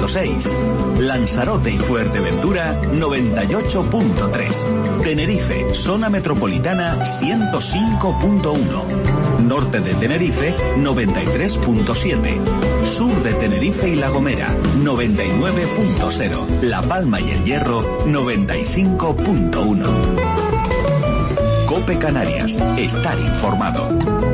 100.6. Lanzarote y Fuerteventura 98.3. Tenerife, zona metropolitana 105.1. Norte de Tenerife 93.7. Sur de Tenerife y La Gomera 99.0. La Palma y El Hierro 95.1. COPE Canarias. Estar informado.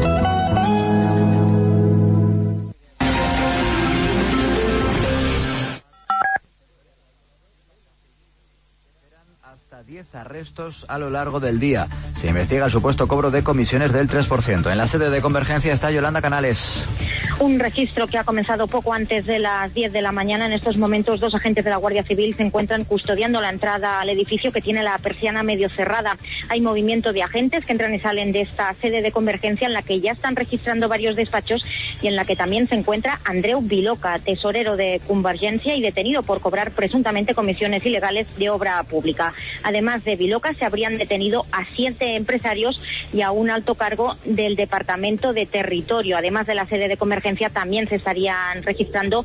Hasta 10 arrestos a lo largo del día. Se investiga el supuesto cobro de comisiones del 3%. En la sede de Convergencia está Yolanda Canales. Un registro que ha comenzado poco antes de las 10 de la mañana. En estos momentos, 2 agentes de la Guardia Civil se encuentran custodiando la entrada al edificio, que tiene la persiana medio cerrada. Hay movimiento de agentes que entran y salen de esta sede de Convergencia, en la que ya están registrando varios despachos y en la que también se encuentra Andreu Viloca, tesorero de Convergencia y detenido por cobrar presuntamente comisiones ilegales de obra pública. Además de Viloca, se habrían detenido a 7 empresarios y a un alto cargo del Departamento de Territorio. Además de la sede de Convergencia, también se estarían registrando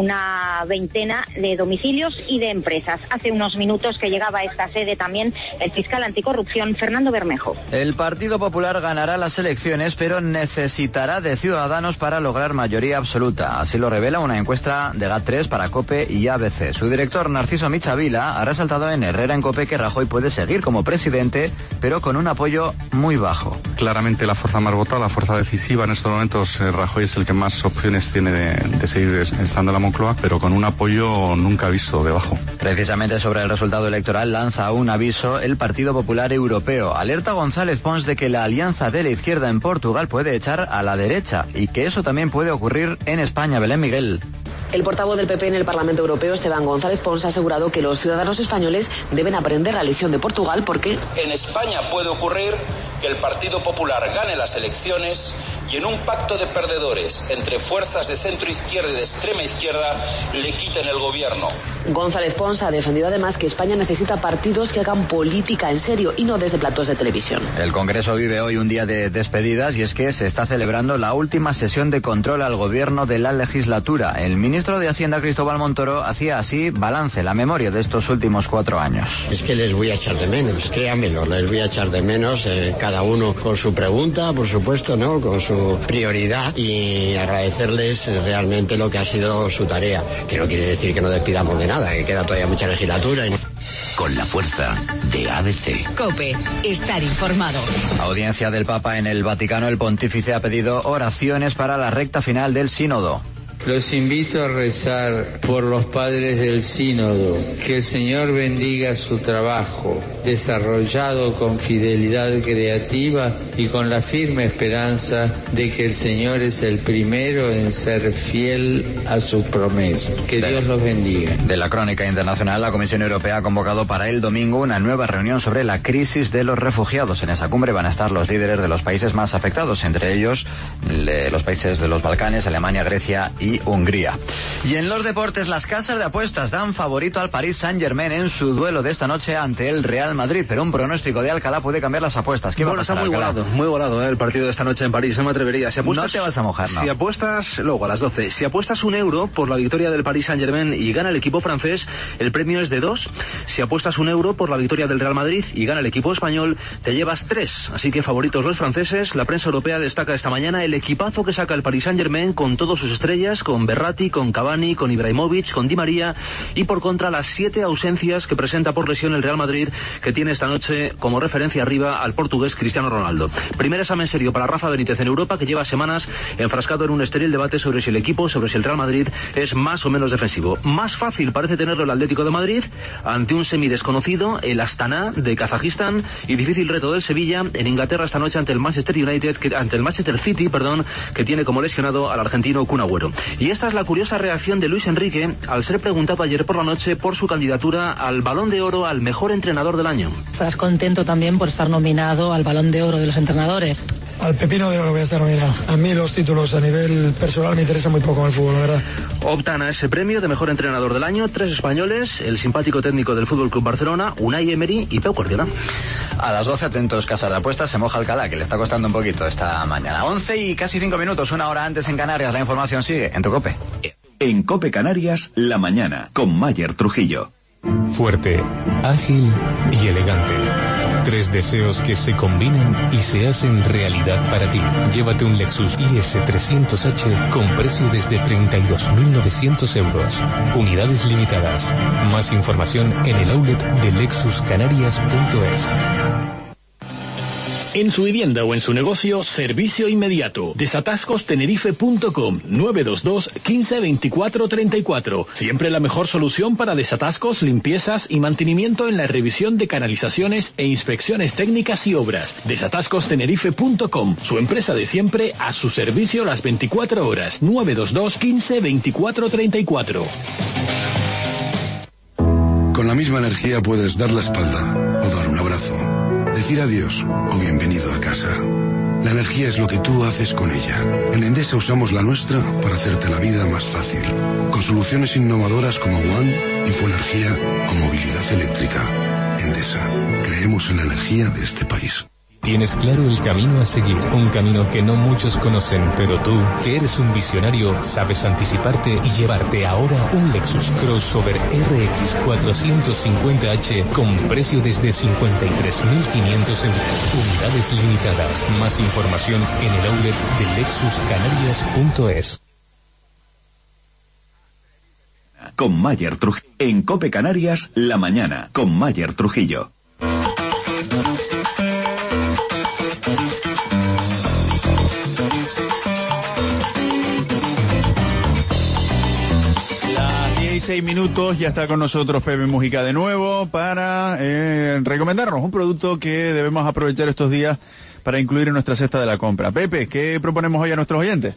una veintena de domicilios y de empresas. Hace unos minutos que llegaba a esta sede también el fiscal anticorrupción, Fernando Bermejo. El Partido Popular ganará las elecciones, pero necesitará de Ciudadanos para lograr mayoría absoluta. Así lo revela una encuesta de GAT3 para COPE y ABC. Su director, Narciso Michavila, ha resaltado en Herrera en COPE que Rajoy puede seguir como presidente, pero con un apoyo muy bajo. Claramente la fuerza más votada, la fuerza decisiva en estos momentos, Rajoy es el que más opciones tiene de seguir estando en la Moncloa, pero con un apoyo nunca visto debajo. Precisamente sobre el resultado electoral lanza un aviso el Partido Popular Europeo. Alerta González Pons de que la alianza de la izquierda en Portugal puede echar a la derecha y que eso también puede ocurrir en España. Belén Miguel. El portavoz del PP en el Parlamento Europeo, Esteban González Pons, ha asegurado que los ciudadanos españoles deben aprender la lección de Portugal porque en España puede ocurrir que el Partido Popular gane las elecciones y en un pacto de perdedores entre fuerzas de centro izquierda y de extrema izquierda le quiten el gobierno. González Pons ha defendido además que España necesita partidos que hagan política en serio y no desde platos de televisión. El Congreso vive hoy un día de despedidas y es que se está celebrando la última sesión de control al gobierno de la legislatura. El ministro de Hacienda, Cristóbal Montoro, hacía así balance, la memoria de estos últimos 4 años. Es que les voy a echar de menos, créanmelo, les voy a echar de menos, cada uno con su pregunta, por supuesto, ¿no? Con su prioridad, y agradecerles realmente lo que ha sido su tarea, que no quiere decir que no despidamos de nada, que queda todavía mucha legislatura. Con la fuerza de ABC. COPE, estar informado. Audiencia del Papa en el Vaticano. El pontífice ha pedido oraciones para la recta final del sínodo. Los invito a rezar por los padres del sínodo, que el Señor bendiga su trabajo, desarrollado con fidelidad creativa y con la firme esperanza de que el Señor es el primero en ser fiel a su promesa. Que Dios los bendiga. De la crónica internacional, la Comisión Europea ha convocado para el domingo una nueva reunión sobre la crisis de los refugiados. En esa cumbre van a estar los líderes de los países más afectados, entre ellos los países de los Balcanes, Alemania, Grecia y Hungría. Y en los deportes, las casas de apuestas dan favorito al Paris Saint-Germain en su duelo de esta noche ante el Real Madrid, pero un pronóstico de Alcalá puede cambiar las apuestas. ¿Qué va a pasar, está muy volado el partido de esta noche en París, no me atrevería. Si apuestas, no te vas a mojar, no. Si apuestas, luego a las 12, si apuestas €1 por la victoria del Paris Saint-Germain y gana el equipo francés, el premio es de 2. Si apuestas €1 por la victoria del Real Madrid y gana el equipo español, te llevas 3. Así que favoritos los franceses. La prensa europea destaca esta mañana el equipazo que saca el Paris Saint-Germain con todas sus estrellas, con Verratti, con Cavani, con Ibrahimovic, con Di María, y por contra las 7 ausencias que presenta por lesión el Real Madrid, que tiene esta noche como referencia arriba al portugués Cristiano Ronaldo. Primer examen serio para Rafa Benítez en Europa, que lleva semanas enfrascado en un estéril debate sobre si el Real Madrid es más o menos defensivo. Más fácil parece tenerlo el Atlético de Madrid ante un semidesconocido, el Astana de Kazajistán, y difícil reto del Sevilla en Inglaterra esta noche ante el Manchester City, que tiene como lesionado al argentino Kun Agüero. Y esta es la curiosa reacción de Luis Enrique al ser preguntado ayer por la noche por su candidatura al Balón de Oro al mejor entrenador del año. ¿Estás contento también por estar nominado al Balón de Oro de los entrenadores? Al Pepino de Oro voy a estar nominado. A mí los títulos a nivel personal me interesan muy poco en el fútbol, la verdad. Optan a ese premio de mejor entrenador del año 3 españoles, el simpático técnico del Fútbol Club Barcelona, Unai Emery y Pep Guardiola. A las 12, atentos, casa de apuestas, se moja Alcalá, que le está costando un poquito esta mañana. 11 y casi 5 minutos, una hora antes en Canarias. La información sigue en tu COPE. En COPE Canarias, la mañana, con Mayer Trujillo. Fuerte, ágil y elegante. 3 deseos que se combinan y se hacen realidad para ti. Llévate un Lexus IS 300H con precio desde 32.900 euros. Unidades limitadas. Más información en el outlet de lexuscanarias.es. En su vivienda o en su negocio, servicio inmediato. Desatascostenerife.com 922 15 24 34. Siempre la mejor solución para desatascos, limpiezas y mantenimiento en la revisión de canalizaciones e inspecciones técnicas y obras. Desatascostenerife.com, su empresa de siempre a su servicio las 24 horas. 922 15 24 34. Con la misma energía puedes dar la espalda o dar un abrazo. Decir adiós o bienvenido a casa. La energía es lo que tú haces con ella. En Endesa usamos la nuestra para hacerte la vida más fácil. Con soluciones innovadoras como One, Infoenergía o movilidad eléctrica. Endesa, creemos en la energía de este país. Tienes claro el camino a seguir, un camino que no muchos conocen, pero tú, que eres un visionario, sabes anticiparte y llevarte ahora un Lexus Crossover RX 450H con precio desde 53.500 euros. Unidades limitadas. Más información en el outlet de lexuscanarias.es. Con Mayer Trujillo. En COPE Canarias, la mañana, con Mayer Trujillo. Y 6 minutos, ya está con nosotros Pepe Mújica de nuevo para recomendarnos un producto que debemos aprovechar estos días para incluir en nuestra cesta de la compra. Pepe, ¿qué proponemos hoy a nuestros oyentes?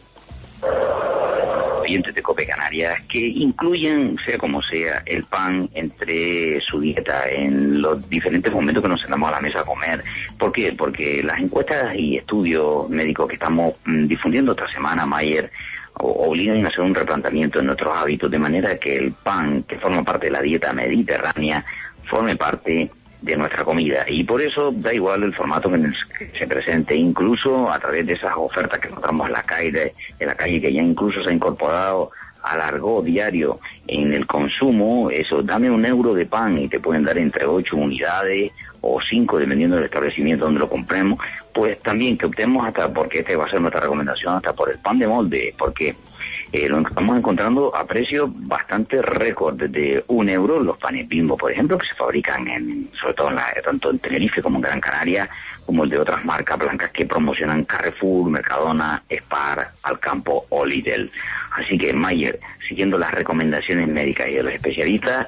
Oyentes de COPE Canarias que incluyen, sea como sea, el pan entre su dieta en los diferentes momentos que nos sentamos a la mesa a comer. ¿Por qué? Porque las encuestas y estudios médicos que estamos difundiendo esta semana, Mayer, obligan a hacer un replanteamiento en nuestros hábitos, de manera que el pan, que forma parte de la dieta mediterránea, forme parte de nuestra comida. Y por eso da igual el formato en el que se presente, incluso a través de esas ofertas que encontramos en la calle, que ya incluso se ha incorporado al argot diario en el consumo. Eso, dame €1 de pan y te pueden dar entre 8 unidades o 5, dependiendo del establecimiento donde lo compremos. Pues también que optemos hasta, porque este va a ser nuestra recomendación, hasta por el pan de molde, porque lo estamos encontrando a precios bastante récord, desde €1 los panes Bimbo, por ejemplo, que se fabrican sobre todo tanto en Tenerife como en Gran Canaria, como el de otras marcas blancas que promocionan Carrefour, Mercadona, Spar, Alcampo o Lidl. Así que Mayer, siguiendo las recomendaciones médicas y de los especialistas,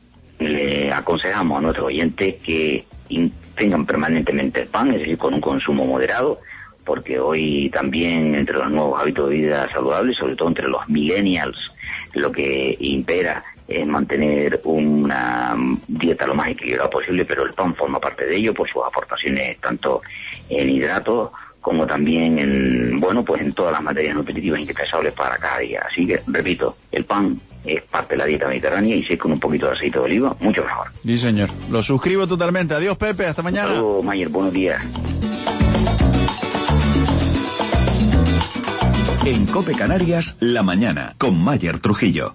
le aconsejamos a nuestros oyentes que tengan permanentemente el pan, es decir, con un consumo moderado, porque hoy también entre los nuevos hábitos de vida saludables, sobre todo entre los millennials, lo que impera es mantener una dieta lo más equilibrada posible, pero el pan forma parte de ello por sus aportaciones tanto en hidratos como también en todas las materias nutritivas indispensables para cada día. Así que, repito, el pan es parte de la dieta mediterránea y si es con un poquito de aceite de oliva, mucho mejor. Sí, señor. Lo suscribo totalmente. Adiós, Pepe. Hasta mañana. Hasta luego, Mayer. Buenos días. En COPE Canarias, la mañana, con Mayer Trujillo.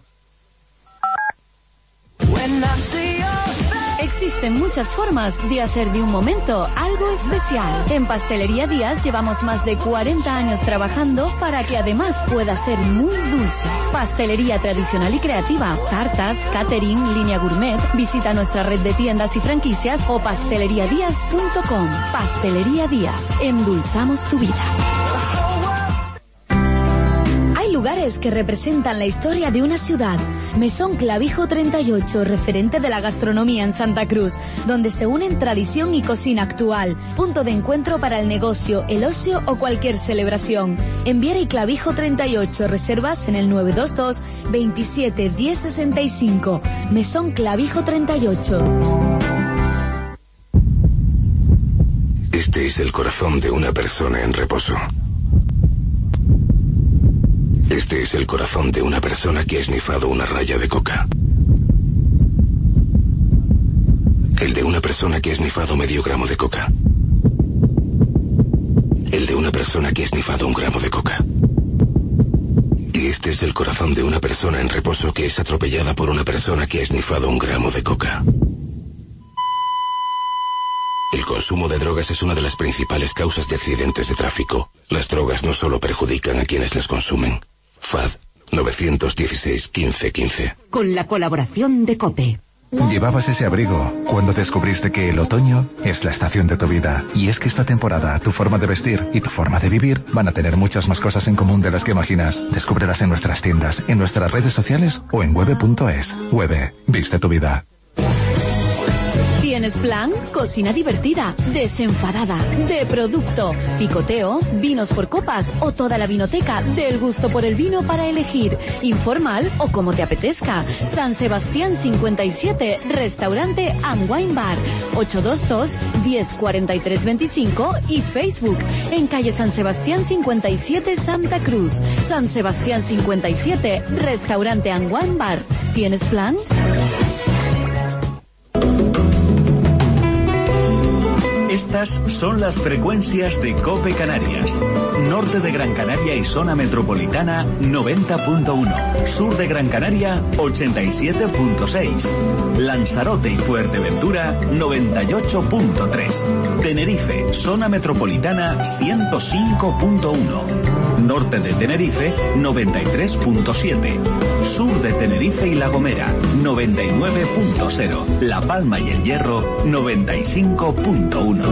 Existen muchas formas de hacer de un momento algo especial. En Pastelería Díaz llevamos más de 40 años trabajando para que además pueda ser muy dulce. Pastelería tradicional y creativa, tartas, catering, línea gourmet. Visita nuestra red de tiendas y franquicias o pasteleriadiaz.com. Pastelería Díaz, endulzamos tu vida. Lugares que representan la historia de una ciudad. Mesón Clavijo 38, referente de la gastronomía en Santa Cruz, donde se unen tradición y cocina actual. Punto de encuentro para el negocio, el ocio o cualquier celebración. En Viera y Clavijo 38, reservas en el 922 27 10 65. Mesón Clavijo 38. Este es el corazón de una persona en reposo. Este es el corazón de una persona que ha esnifado una raya de coca. El de una persona que ha esnifado medio gramo de coca. El de una persona que ha esnifado 1 gramo de coca. Y Y este es el corazón de una persona en reposo que es atropellada por una persona que ha esnifado 1 gramo de coca. El consumo de drogas es una de las principales causas de accidentes de tráfico. Las drogas no solo perjudican a quienes las consumen. FAD 916 15 15. Con la colaboración de COPE. Llevabas ese abrigo cuando descubriste que el otoño es la estación de tu vida. Y es que esta temporada tu forma de vestir y tu forma de vivir van a tener muchas más cosas en común de las que imaginas. Descúbrelas en nuestras tiendas, en nuestras redes sociales o en webe.es. Webe, viste tu vida. ¿Tienes plan? Cocina divertida, desenfadada, de producto, picoteo, vinos por copas o toda la vinoteca del gusto por el vino para elegir. Informal o como te apetezca. San Sebastián 57, Restaurante and Wine Bar. 822 1043 25 y Facebook en calle San Sebastián 57, Santa Cruz. San Sebastián 57, Restaurante and Wine Bar. ¿Tienes plan? Estas son las frecuencias de COPE Canarias. Norte de Gran Canaria y zona metropolitana 90.1. Sur de Gran Canaria 87.6. Lanzarote y Fuerteventura 98.3. Tenerife, zona metropolitana 105.1. Norte de Tenerife 93.7. Sur de Tenerife y La Gomera 99.0. La Palma y El Hierro 95.1.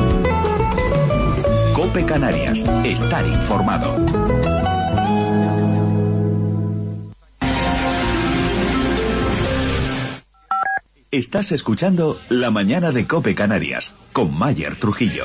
COPE Canarias, estar informado. Estás escuchando La Mañana de COPE Canarias con Mayer Trujillo.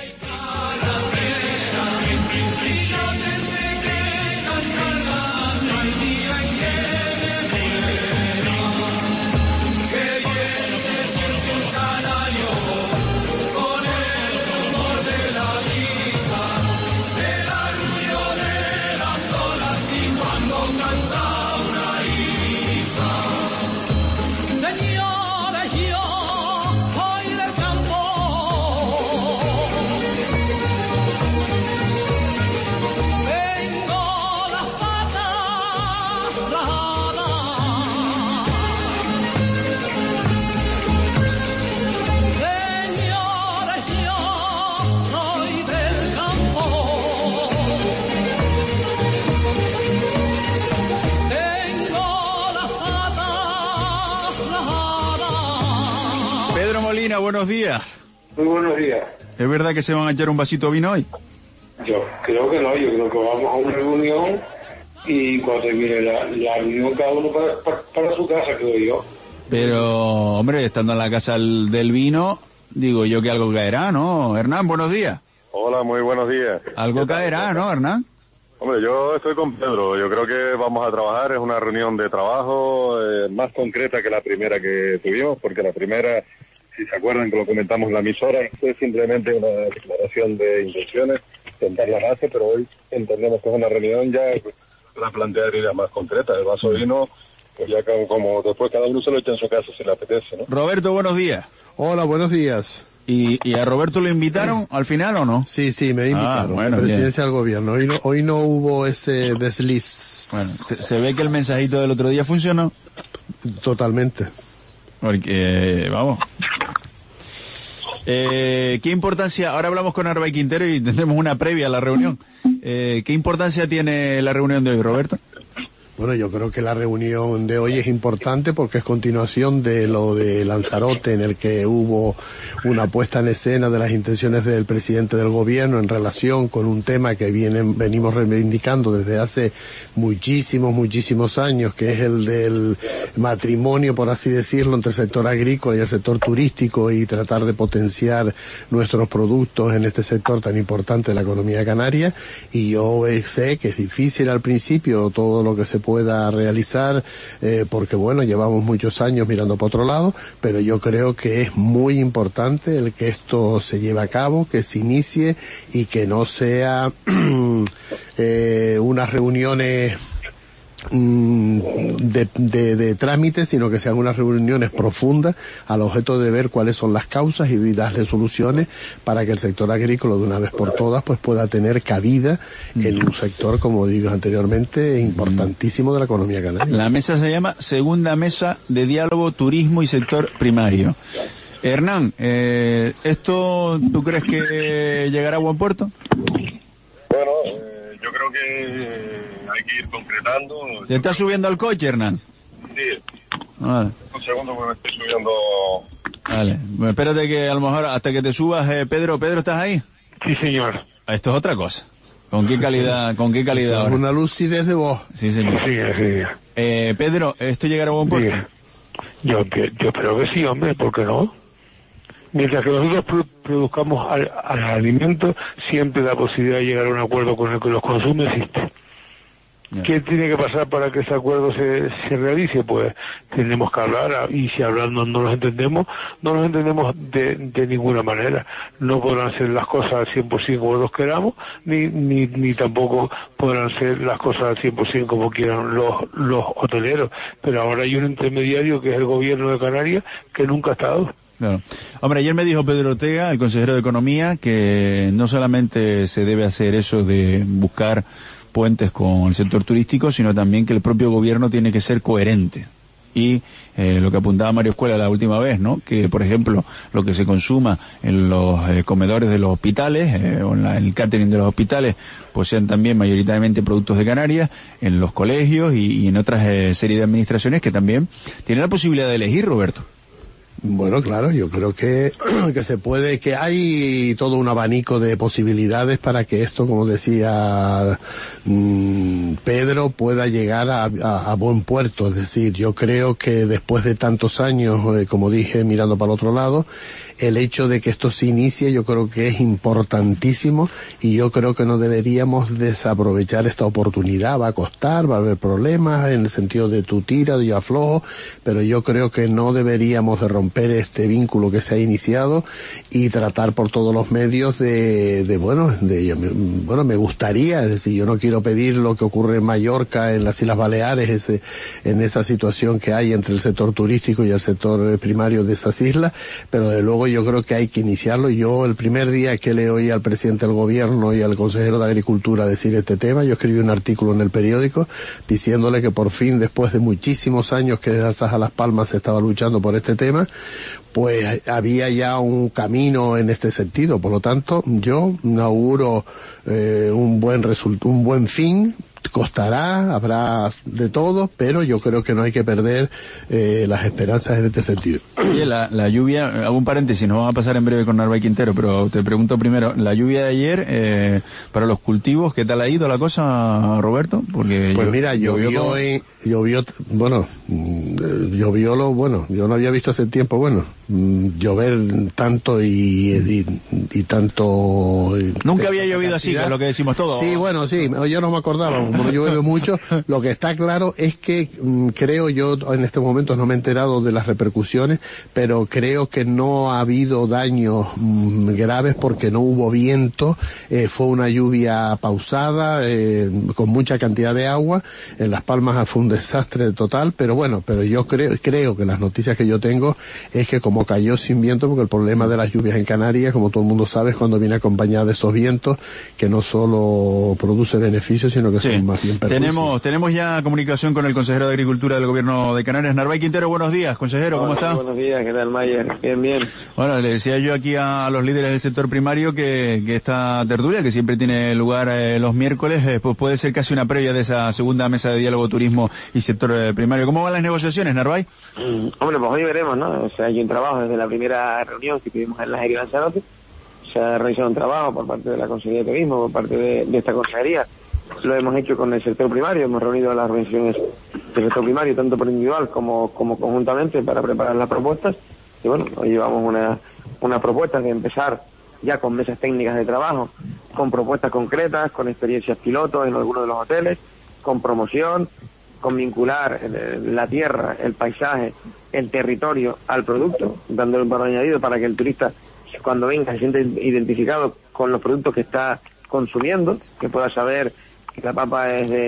Buenos días. Muy buenos días. ¿Es verdad que se van a echar un vasito de vino hoy? Yo creo que no, yo creo que vamos a una reunión y cuando termine la reunión cada uno para su casa, creo yo. Pero, hombre, estando en la casa del vino, digo yo que algo caerá, ¿no? Hernán, buenos días. Hola, muy buenos días. Algo caerá, ¿no, Hernán? Hombre, yo estoy con Pedro, yo creo que vamos a trabajar, es una reunión de trabajo más concreta que la primera que tuvimos, porque la primera, si se acuerdan que lo comentamos en la emisora, fue simplemente una declaración de intenciones, sentar la base, pero hoy entendemos que es una reunión ya para plantear ideas más concretas. El vaso de vino, pues ya como después cada uno se lo echa en su casa si le apetece, ¿no? Roberto, buenos días. Hola, buenos días. ¿Y a Roberto lo invitaron al final o no? Sí, me invitaron. Bueno, la presidencia del gobierno. Hoy no hubo ese desliz. Bueno, se ve que el mensajito del otro día funcionó. Totalmente. Porque, vamos. ¿Qué importancia? Ahora hablamos con Arbay Quintero y tendremos una previa a la reunión. ¿Qué importancia tiene la reunión de hoy, Roberto? Bueno, yo creo que la reunión de hoy es importante porque es continuación de lo de Lanzarote, en el que hubo una puesta en escena de las intenciones del presidente del gobierno en relación con un tema que venimos reivindicando desde hace muchísimos años, que es el del matrimonio, por así decirlo, entre el sector agrícola y el sector turístico, y tratar de potenciar nuestros productos en este sector tan importante de la economía canaria. Y yo sé que es difícil al principio todo lo que se pueda realizar, porque bueno, llevamos muchos años mirando para otro lado, pero yo creo que es muy importante el que esto se lleve a cabo, que se inicie y que no sea unas reuniones de trámite, sino que sean unas reuniones profundas al objeto de ver cuáles son las causas y darle soluciones para que el sector agrícola de una vez por todas pues pueda tener cabida en un sector, como digo anteriormente, importantísimo de la economía canaria. La mesa se llama Segunda Mesa de Diálogo, Turismo y Sector Primario. Hernán, ¿esto tú crees que llegará a buen puerto? Bueno, yo creo que hay que ir concretando. ¿Te estás subiendo al coche, Hernán? Sí. Vale. Un segundo porque me estoy subiendo. Vale, bueno, espérate que a lo mejor hasta que te subas, Pedro, ¿estás ahí? Sí, señor. Esto es otra cosa. ¿Con qué calidad? ¿Con qué calidad? Es una lucidez de voz. Sí, señor. Sí. Pedro, ¿esto llegará a buen puerto? Yo espero que sí, hombre, ¿por qué no? Mientras que nosotros produzcamos al alimento, siempre la posibilidad de llegar a un acuerdo con el que los consume existe. ¿Qué tiene que pasar para que ese acuerdo se realice? Pues tenemos que hablar, y si hablando no nos entendemos de ninguna manera. No podrán ser las cosas al 100% como los queramos, ni tampoco podrán ser las cosas al 100% como quieran los hoteleros. Pero ahora hay un intermediario que es el gobierno de Canarias que nunca ha estado. Claro. Hombre, ayer me dijo Pedro Ortega, el consejero de Economía, que no solamente se debe hacer eso de buscar puentes con el sector turístico, sino también que el propio gobierno tiene que ser coherente. Y lo que apuntaba Mario Escuela la última vez, ¿no? Que, por ejemplo, lo que se consuma en los comedores de los hospitales, o en el catering de los hospitales, pues sean también mayoritariamente productos de Canarias, en los colegios y en otras serie de administraciones que también tienen la posibilidad de elegir, Roberto. Bueno, claro, yo creo que se puede, que hay todo un abanico de posibilidades para que esto, como decía Pedro, pueda llegar a buen puerto. Es decir, yo creo que después de tantos años, como dije, mirando para el otro lado, el hecho de que esto se inicie yo creo que es importantísimo, y yo creo que no deberíamos desaprovechar esta oportunidad. Va a costar, va a haber problemas en el sentido de tu tira, yo aflojo, pero yo creo que no deberíamos de romper este vínculo que se ha iniciado y tratar por todos los medios bueno, me gustaría, es decir, yo no quiero pedir lo que ocurre en Mallorca, en las Islas Baleares, en esa situación que hay entre el sector turístico y el sector primario de esas islas, pero de luego yo creo que hay que iniciarlo. Yo el primer día que le oí al presidente del gobierno y al consejero de Agricultura decir este tema, yo escribí un artículo en el periódico diciéndole que por fin, después de muchísimos años que desde Asaja a Las Palmas se estaba luchando por este tema, pues había ya un camino en este sentido. Por lo tanto, yo auguro un buen fin. Costará, habrá de todo, pero yo creo que no hay que perder las esperanzas en este sentido. Oye, la lluvia, hago un paréntesis, nos vamos a pasar en breve con Narváez Quintero, pero te pregunto primero, la lluvia de ayer, para los cultivos, ¿qué tal ha ido la cosa, Roberto? Porque pues mira, llovió, yo no había visto hace tiempo, llover tanto y tanto... Nunca había llovido así, que es lo que decimos todos. Sí, yo no me acordaba, como yo llueve mucho. Lo que está claro es que creo, yo en este momento no me he enterado de las repercusiones, pero creo que no ha habido daños graves porque no hubo viento, fue una lluvia pausada, con mucha cantidad de agua. En Las Palmas fue un desastre total, pero yo creo que las noticias que yo tengo es que como cayó sin viento, porque el problema de las lluvias en Canarias, como todo el mundo sabe, es cuando viene acompañada de esos vientos, que no solo produce beneficios, sino que son más bien perjuicios. Tenemos ya comunicación con el consejero de Agricultura del Gobierno de Canarias, Narváez Quintero. Buenos días, consejero, ¿cómo está? Buenos días, ¿qué tal, Mayer? Bien. Bueno, le decía yo aquí a los líderes del sector primario que esta tertulia, que siempre tiene lugar los miércoles, pues puede ser casi una previa de esa segunda mesa de diálogo, turismo y sector primario. ¿Cómo van las negociaciones, Narváez? Hombre, pues hoy veremos, ¿no? O sea, hay un trabajo desde la primera reunión que tuvimos en la Jeria de Lanzarote. Se ha realizado un trabajo por parte de la Consejería de Turismo, por parte de esta consejería. Lo hemos hecho con el sector primario, hemos reunido a las organizaciones del sector primario, tanto por individual como conjuntamente, para preparar las propuestas. Y bueno, hoy llevamos unas propuestas de empezar ya con mesas técnicas de trabajo, con propuestas concretas, con experiencias pilotos en algunos de los hoteles, con promoción, con vincular la tierra, el paisaje, el territorio al producto, dándole un valor añadido para que el turista, cuando venga, se siente identificado con los productos que está consumiendo, que pueda saber que la papa es de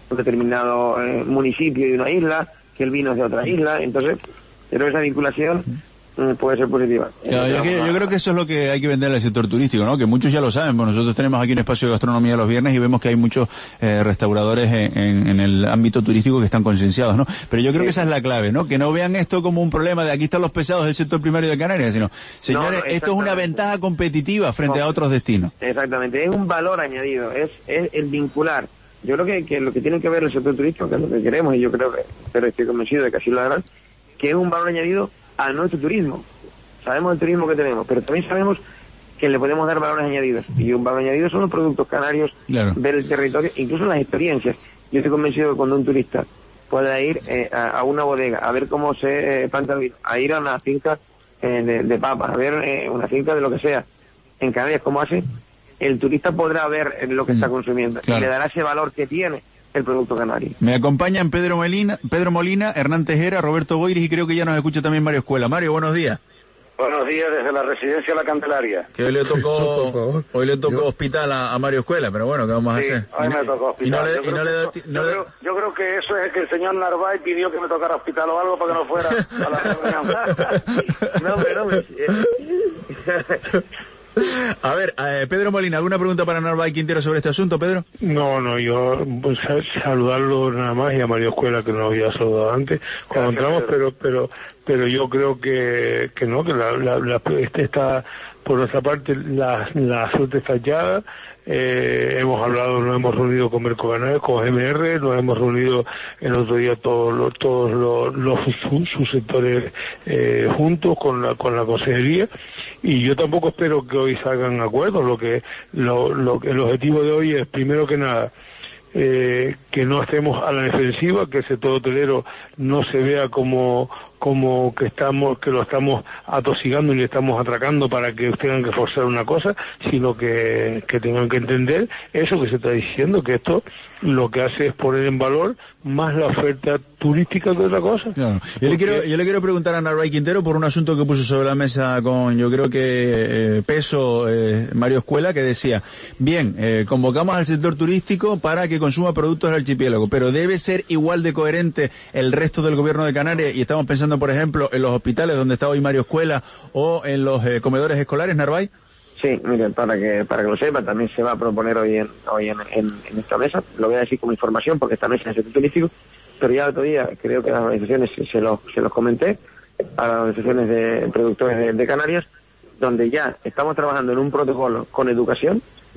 un determinado municipio de una isla, que el vino es de otra isla, entonces creo que esa vinculación puede ser positiva. Claro, yo creo que eso es lo que hay que vender al sector turístico, ¿no? Que muchos ya lo saben, pues nosotros tenemos aquí un espacio de gastronomía los viernes y vemos que hay muchos restauradores en el ámbito turístico que están concienciados, ¿no? Pero yo creo que esa es la clave, ¿no? Que no vean esto como un problema de aquí están los pesados del sector primario de Canarias, sino, señores, esto es una ventaja competitiva frente a otros destinos. Exactamente, es un valor añadido, es el vincular. Yo creo que lo que tiene que ver el sector turístico, que es lo que queremos, y yo creo que, pero estoy convencido de que así lo harán, que es un valor añadido a nuestro turismo. Sabemos el turismo que tenemos, pero también sabemos que le podemos dar valores añadidos. Y un valor añadido son los productos canarios, claro, ver el territorio, incluso las experiencias. Yo estoy convencido que cuando un turista pueda ir a una bodega, a ver cómo se planta el vino, a ir a una finca de papas, a ver una finca de lo que sea, en Canarias, cómo hace, el turista podrá ver lo que está consumiendo, claro, y le dará ese valor que tiene el producto canario. Me acompañan Pedro Molina, Hernán Tejera, Roberto Boiris y creo que ya nos escucha también Mario Escuela. Mario, buenos días. Buenos días desde la residencia La Candelaria. Que hoy le tocó hospital a Mario Escuela, pero bueno, ¿qué vamos a hacer? Hoy me tocó hospital. Yo creo que eso es que el señor Narváez pidió que me tocara hospital o algo para que no fuera a la reunión. A ver, Pedro Molina, ¿alguna pregunta para Narváez Quintero sobre este asunto, Pedro? No, yo pues, saludarlo nada más y a Mario Escuela, que nos había saludado antes cuando entramos, pero yo creo que no, que está, por nuestra parte, la suerte está echada. Hemos hablado, nos hemos reunido con Mercocanarias, con GMR, nos hemos reunido el otro día todos los subsectores juntos con la consejería, y yo tampoco espero que hoy salgan acuerdos. El objetivo de hoy es, primero que nada, que no estemos a la defensiva, que el sector hotelero no se vea como que lo estamos atosigando y le estamos atracando para que tengan que forzar una cosa, sino que tengan que entender eso que se está diciendo, que esto lo que hace es poner en valor más la oferta turística que otra cosa. Claro. Yo le quiero preguntar a Narváez Quintero por un asunto que puso sobre la mesa con, yo creo que peso, Mario Escuela, que decía, bien, convocamos al sector turístico para que consuma productos del archipiélago, pero debe ser igual de coherente el resto del gobierno de Canarias, y estamos pensando, por ejemplo, en los hospitales donde está hoy Mario Escuela o en los comedores escolares, Narváez. Sí, mire, para que lo sepa, también se va a proponer hoy en esta mesa, lo voy a decir como información porque esta mesa es el sector turístico, pero ya el otro día creo que las organizaciones se los comenté, a las organizaciones de productores de Canarias, donde ya estamos trabajando en un protocolo con educación,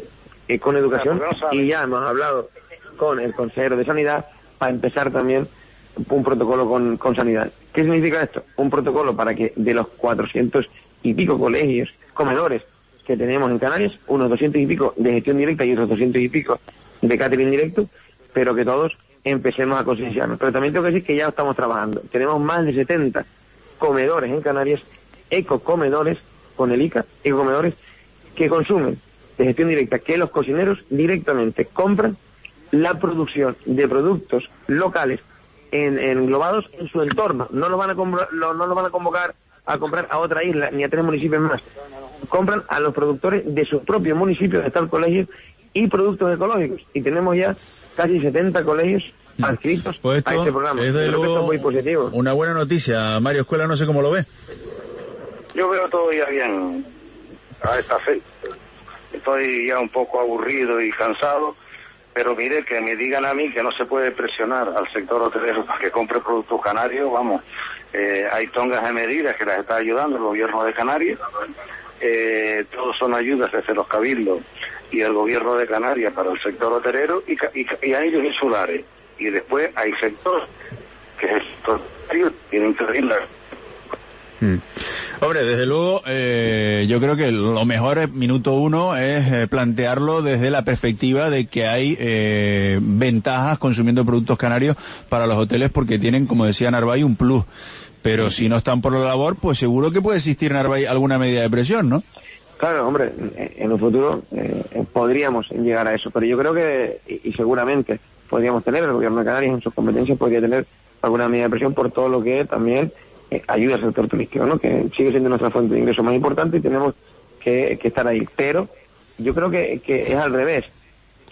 y ya hemos hablado con el consejero de Sanidad para empezar también un protocolo con Sanidad. ¿Qué significa esto? Un protocolo para que de los 400 y pico colegios, comedores que tenemos en Canarias, unos 200 y pico de gestión directa y otros 200 y pico de catering directo, pero que todos empecemos a concienciarnos. Pero también tengo que decir que ya estamos trabajando. Tenemos más de 70 comedores en Canarias, ecocomedores, con el ICA, ecocomedores, que consumen de gestión directa, que los cocineros directamente compran la producción de productos locales englobados en su entorno. No lo van a convocar a comprar a otra isla ni a 3 municipios más. Compran a los productores de su propio municipio, de tal colegio, y productos ecológicos. Y tenemos ya casi 70 colegios adscritos a este programa. Es de luego muy positivo. Una buena noticia. Mario Escuela, no sé cómo lo ve. Yo veo todo ya bien a esta fe. Estoy ya un poco aburrido y cansado, pero mire, que me digan a mí que no se puede presionar al sector hotelero para que compre productos canarios, vamos. Hay tongas de medidas que las está ayudando el gobierno de Canarias. Todos son ayudas desde los cabildos y el gobierno de Canarias para el sector hotelero y a ellos insulares. Y después hay sectores que es el sector tienen que irla. Hombre, desde luego, yo creo que lo mejor, minuto uno, es plantearlo desde la perspectiva de que hay ventajas consumiendo productos canarios para los hoteles, porque tienen, como decía Narváez, un plus. Pero si no están por la labor, pues seguro que puede existir, Narváez, alguna medida de presión, ¿no? Claro, hombre, en un futuro podríamos llegar a eso, pero yo creo que, y seguramente podríamos tener, el gobierno de Canarias en sus competencias podría tener alguna medida de presión por todo lo que también ayuda al sector turístico, ¿no? Que sigue siendo nuestra fuente de ingreso más importante y tenemos que estar ahí. Pero yo creo que es al revés,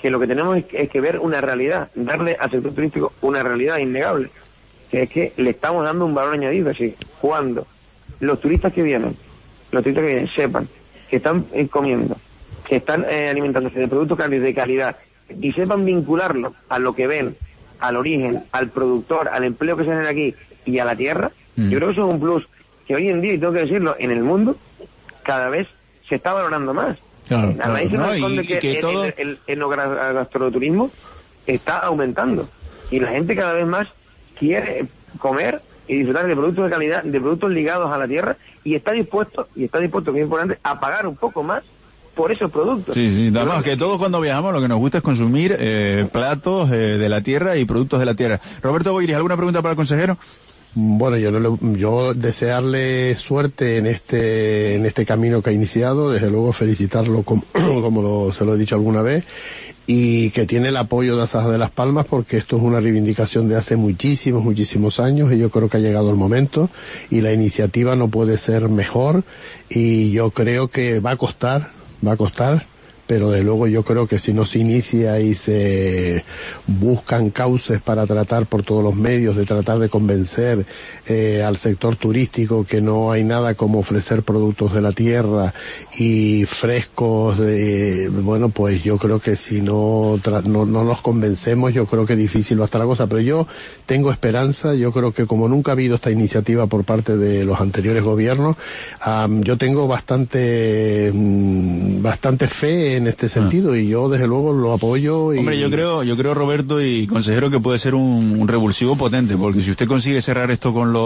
que lo que tenemos es que ver una realidad, darle al sector turístico una realidad innegable, que es que le estamos dando un valor añadido. Así, cuando los turistas que vienen sepan que están comiendo, que están alimentándose de productos de calidad, y sepan vincularlo a lo que ven, al origen, al productor, al empleo que se genera aquí y a la tierra, yo creo que eso es un plus que hoy en día, y tengo que decirlo, en el mundo cada vez se está valorando más. Claro, Nadie se nos esconde y que todo... el gastroturismo está aumentando y la gente cada vez más quiere comer y disfrutar de productos de calidad, de productos ligados a la tierra, y está dispuesto, que es importante, a pagar un poco más por esos productos. Sí, además que todos cuando viajamos lo que nos gusta es consumir platos de la tierra y productos de la tierra. Roberto Boiris, ¿alguna pregunta para el consejero? Bueno, yo desearle suerte en este camino que ha iniciado, desde luego felicitarlo se lo he dicho alguna vez, y que tiene el apoyo de Asaja de Las Palmas, porque esto es una reivindicación de hace muchísimos años, y yo creo que ha llegado el momento y la iniciativa no puede ser mejor, y yo creo que va a costar, pero de luego yo creo que si no se inicia y se buscan cauces para tratar por todos los medios de tratar de convencer al sector turístico que no hay nada como ofrecer productos de la tierra y frescos, bueno, pues yo creo que si no los convencemos, yo creo que difícil va a estar la cosa, pero yo tengo esperanza. Yo creo que como nunca ha habido esta iniciativa por parte de los anteriores gobiernos, yo tengo bastante fe en este sentido, y yo desde luego lo apoyo. Hombre, yo creo, Roberto y consejero, que puede ser un revulsivo potente, porque si usted consigue cerrar esto con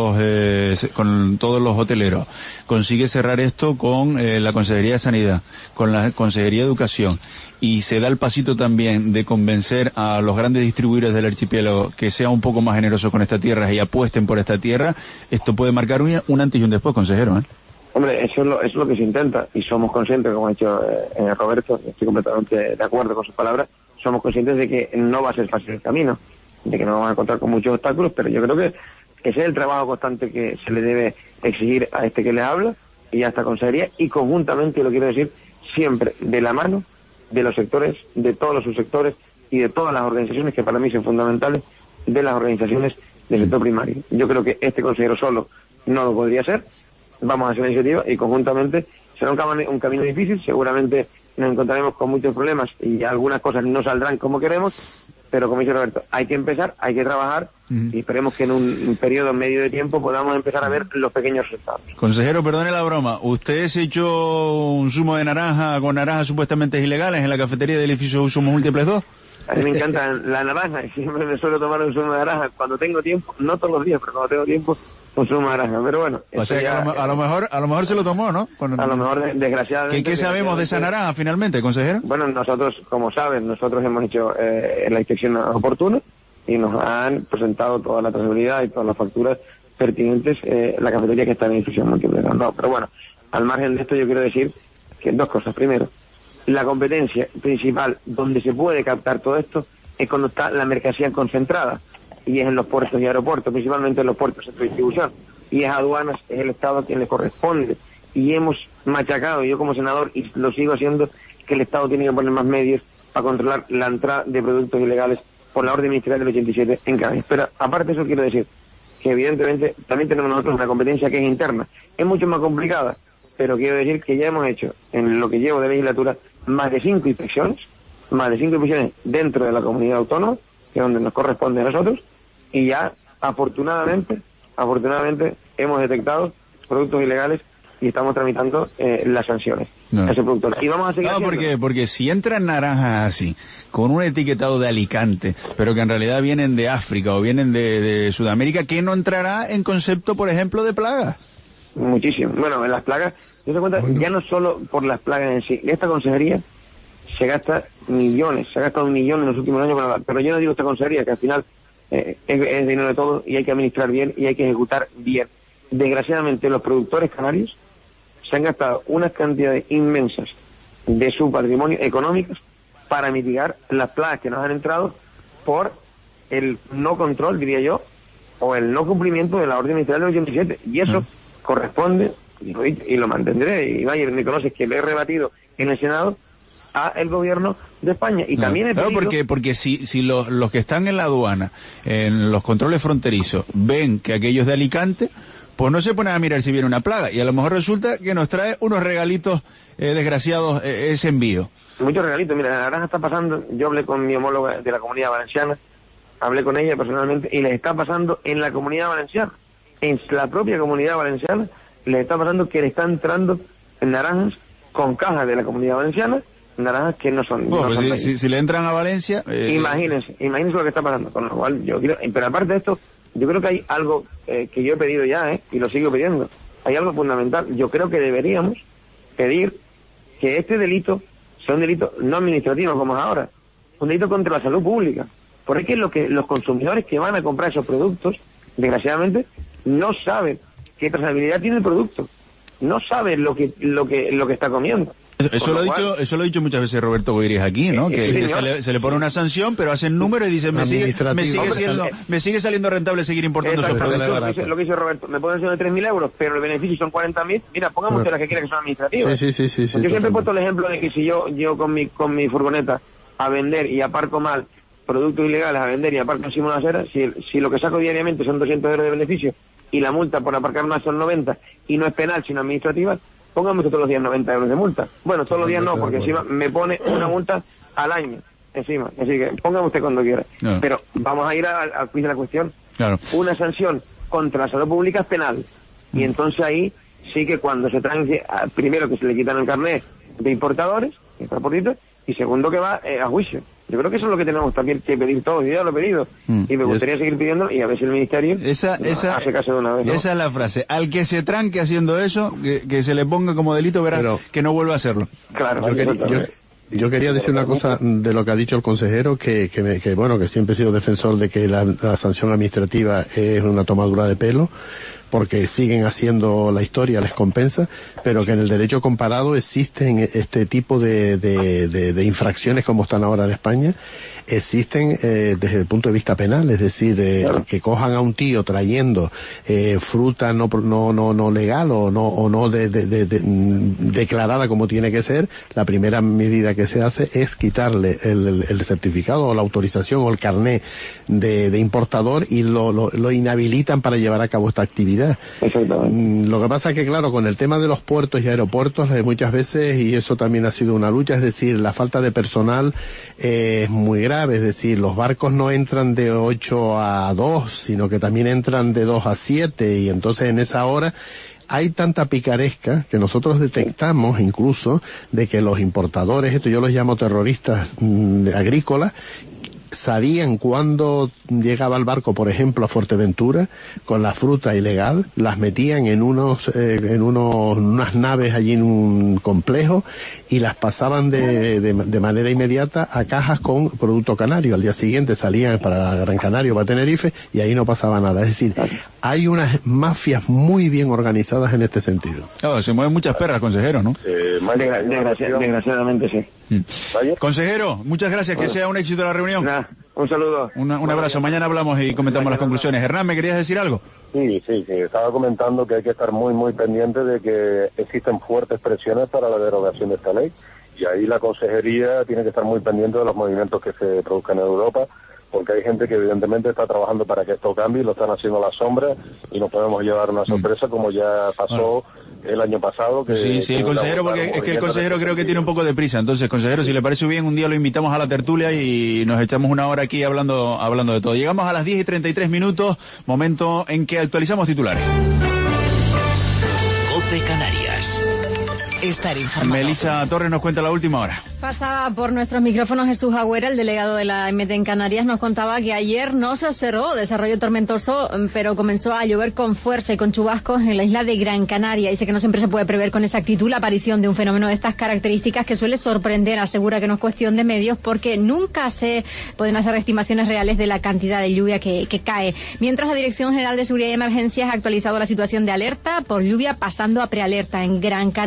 todos los hoteleros, consigue cerrar esto con la Consejería de Sanidad, con la Consejería de Educación, y se da el pasito también de convencer a los grandes distribuidores del archipiélago que sean un poco más generosos con esta tierra y apuesten por esta tierra, esto puede marcar un antes y un después, consejero, ¿eh? Hombre, eso es lo que se intenta, y somos conscientes, como ha dicho Roberto, estoy completamente de acuerdo con sus palabras, somos conscientes de que no va a ser fácil el camino, de que nos vamos a encontrar con muchos obstáculos, pero yo creo que ese es el trabajo constante que se le debe exigir a este que le habla y a esta consejería, y conjuntamente, lo quiero decir, siempre de la mano de los sectores, de todos los subsectores y de todas las organizaciones que para mí son fundamentales, de las organizaciones del sector primario. Yo creo que este consejero solo no lo podría hacer. Vamos a hacer una iniciativa y conjuntamente será un camino difícil, seguramente nos encontraremos con muchos problemas y algunas cosas no saldrán como queremos, pero como dice Roberto, hay que empezar, hay que trabajar, y esperemos que en un periodo medio de tiempo podamos empezar a ver los pequeños resultados. Consejero, perdone la broma, ¿usted se echó un zumo de naranja con naranjas supuestamente ilegales en la cafetería del edificio Usos Múltiples 2? A mí me encanta la naranja y siempre me suelo tomar un zumo de naranja cuando tengo tiempo, no todos los días, pero cuando tengo tiempo, un zumo de naranja. Pero bueno, o sea que a lo mejor se lo tomó, ¿no? A lo mejor, desgraciadamente. ¿Qué sabemos de esa naranja finalmente, consejero? Bueno, nosotros, como saben, hemos hecho la inspección oportuna y nos han presentado toda la trazabilidad y todas las facturas pertinentes, la cafetería que está en el edificio múltiple. No, pero bueno, al margen de esto yo quiero decir que dos cosas. Primero, la competencia principal donde se puede captar todo esto es cuando está la mercancía concentrada, y es en los puertos y aeropuertos, principalmente en los puertos de distribución, y es aduanas, es el Estado a quien le corresponde, y hemos machacado, yo como senador, y lo sigo haciendo, que el Estado tiene que poner más medios para controlar la entrada de productos ilegales por la orden ministerial del 87 en Cádiz. Pero aparte de eso quiero decir que evidentemente también tenemos nosotros una competencia que es interna, es mucho más complicada, pero quiero decir que ya hemos hecho, en lo que llevo de legislatura, más de 5 inspecciones dentro de la comunidad autónoma, que es donde nos corresponde a nosotros, y ya afortunadamente hemos detectado productos ilegales y estamos tramitando las sanciones a ese productor. Y vamos a seguir haciendo. Porque si entran naranjas así, con un etiquetado de Alicante, pero que en realidad vienen de África o vienen de Sudamérica, ¿qué no entrará en concepto, por ejemplo, de plagas? Muchísimo. Bueno, en las plagas, yo te cuenta, ya no solo por las plagas en sí, esta consejería se gasta millones, se ha gastado 1 millón en los últimos años, pero yo no digo esta consejería, que al final es dinero de todos y hay que administrar bien y hay que ejecutar bien. Desgraciadamente los productores canarios se han gastado unas cantidades inmensas de su patrimonio económicos para mitigar las plagas que nos han entrado por el no control, diría yo, o el no cumplimiento de la orden ministerial del 87, y eso corresponde, y lo mantendré, y vaya, me conoces que lo he rebatido en el Senado, a el gobierno de España. Y también he pedido... Claro, porque si los que están en la aduana, en los controles fronterizos, ven que aquello es de Alicante, pues no se ponen a mirar si viene una plaga, y a lo mejor resulta que nos trae unos regalitos desgraciados ese envío. Muchos regalitos. Mira, la naranja está pasando, yo hablé con mi homóloga de la Comunidad Valenciana, hablé con ella personalmente, y les está pasando en la Comunidad Valenciana, en la propia Comunidad Valenciana, les está pasando que le están entrando naranjas con cajas de la Comunidad Valenciana, naranjas que no son... Bueno, no pues si le entran a Valencia... Imagínense lo que está pasando, con lo cual yo quiero... Pero aparte de esto, yo creo que hay algo que yo he pedido ya, y lo sigo pidiendo. Hay algo fundamental. Yo creo que deberíamos pedir que este delito sea un delito no administrativo como es ahora, un delito contra la salud pública. Porque es lo que los consumidores que van a comprar esos productos, desgraciadamente, no saben qué trazabilidad tiene el producto, no saben lo que está comiendo. Eso lo ha dicho muchas veces Roberto Goyres aquí, ¿no? Que se le pone una sanción, pero hacen números y dicen, me sigue saliendo rentable seguir importando esos productos. Lo que dice Roberto, me ponen de 3.000 euros, pero el beneficio son 40.000, mira, pongamos las que quieran que son administrativas. Sí, yo siempre he puesto el ejemplo de que si yo con mi furgoneta a vender y aparco mal productos ilegales, a vender y aparco encima de una acera, si lo que saco diariamente son 200 euros de beneficio y la multa por aparcar más son 90 y no es penal sino administrativa, póngame todos los días 90 euros de multa. Bueno, todos los días no, porque encima me pone una multa al año, encima. Así que póngame usted cuando quiera. No. Pero vamos a ir al fin de la cuestión. Claro. Una sanción contra la salud pública es penal. Y entonces ahí sí que cuando se traen, primero que se le quitan el carnet de importadores, de transportistas, y segundo que va a juicio. Yo creo que eso es lo que tenemos también que pedir todos. Yo ya lo he pedido. Y me gustaría seguir pidiendo y a ver si el Ministerio hace caso de una vez, ¿no? Esa es la frase. Al que se tranque haciendo eso, que se le ponga como delito, verá que no vuelva a hacerlo. Claro. Yo quería decir una cosa de lo que ha dicho el consejero, que siempre he sido defensor de que la sanción administrativa es una tomadura de pelo, porque siguen haciendo la historia, les compensa, pero que en el derecho comparado existen este tipo de infracciones como están ahora en España, existen desde el punto de vista penal, es decir, que cojan a un tío trayendo fruta no legal o no declarada como tiene que ser. La primera medida que se hace es quitarle el certificado o la autorización o el carné de importador y lo inhabilitan para llevar a cabo esta actividad. Lo que pasa es que, claro, con el tema de los puertos y aeropuertos, muchas veces, y eso también ha sido una lucha, es decir, la falta de personal es muy grave, es decir, los barcos no entran de 8 a 2, sino que también entran de 2 a 7, y entonces en esa hora hay tanta picaresca que nosotros detectamos incluso de que los importadores, esto yo los llamo terroristas agrícolas, sabían cuándo llegaba el barco, por ejemplo, a Fuerteventura con la fruta ilegal, las metían en unas naves allí en un complejo y las pasaban de manera inmediata a cajas con producto canario. Al día siguiente salían para Gran Canaria o para Tenerife y ahí no pasaba nada. Es decir, hay unas mafias muy bien organizadas en este sentido. Claro, se mueven muchas perras, consejero, ¿no? Desgraciadamente sí. Consejero, muchas gracias, que sea un éxito la reunión. Un saludo. Un abrazo, mañana hablamos y comentamos las conclusiones. Hernán, ¿me querías decir algo? Sí, que estaba comentando que hay que estar muy pendiente de que existen fuertes presiones para la derogación de esta ley, y ahí la consejería tiene que estar muy pendiente de los movimientos que se produzcan en Europa, porque hay gente que evidentemente está trabajando para que esto cambie, lo están haciendo a la sombra y nos podemos llevar una sorpresa como ya pasó el año pasado. Sí, el consejero, porque es que el consejero creo que tiene un poco de prisa. Entonces, consejero, si le parece bien, un día lo invitamos a la tertulia y nos echamos una hora aquí hablando de todo. Llegamos a las 10:33, momento en que actualizamos titulares. COPE Canarias. Estar informado. Melissa Torres nos cuenta la última hora. Pasaba por nuestros micrófonos Jesús Agüera, el delegado de la MT en Canarias, nos contaba que ayer no se observó desarrollo tormentoso, pero comenzó a llover con fuerza y con chubascos en la isla de Gran Canaria. Dice que no siempre se puede prever con exactitud la aparición de un fenómeno de estas características, que suele sorprender. Asegura que no es cuestión de medios porque nunca se pueden hacer estimaciones reales de la cantidad de lluvia que cae. Mientras, la Dirección General de Seguridad y Emergencias ha actualizado la situación de alerta por lluvia pasando a prealerta en Gran Canaria.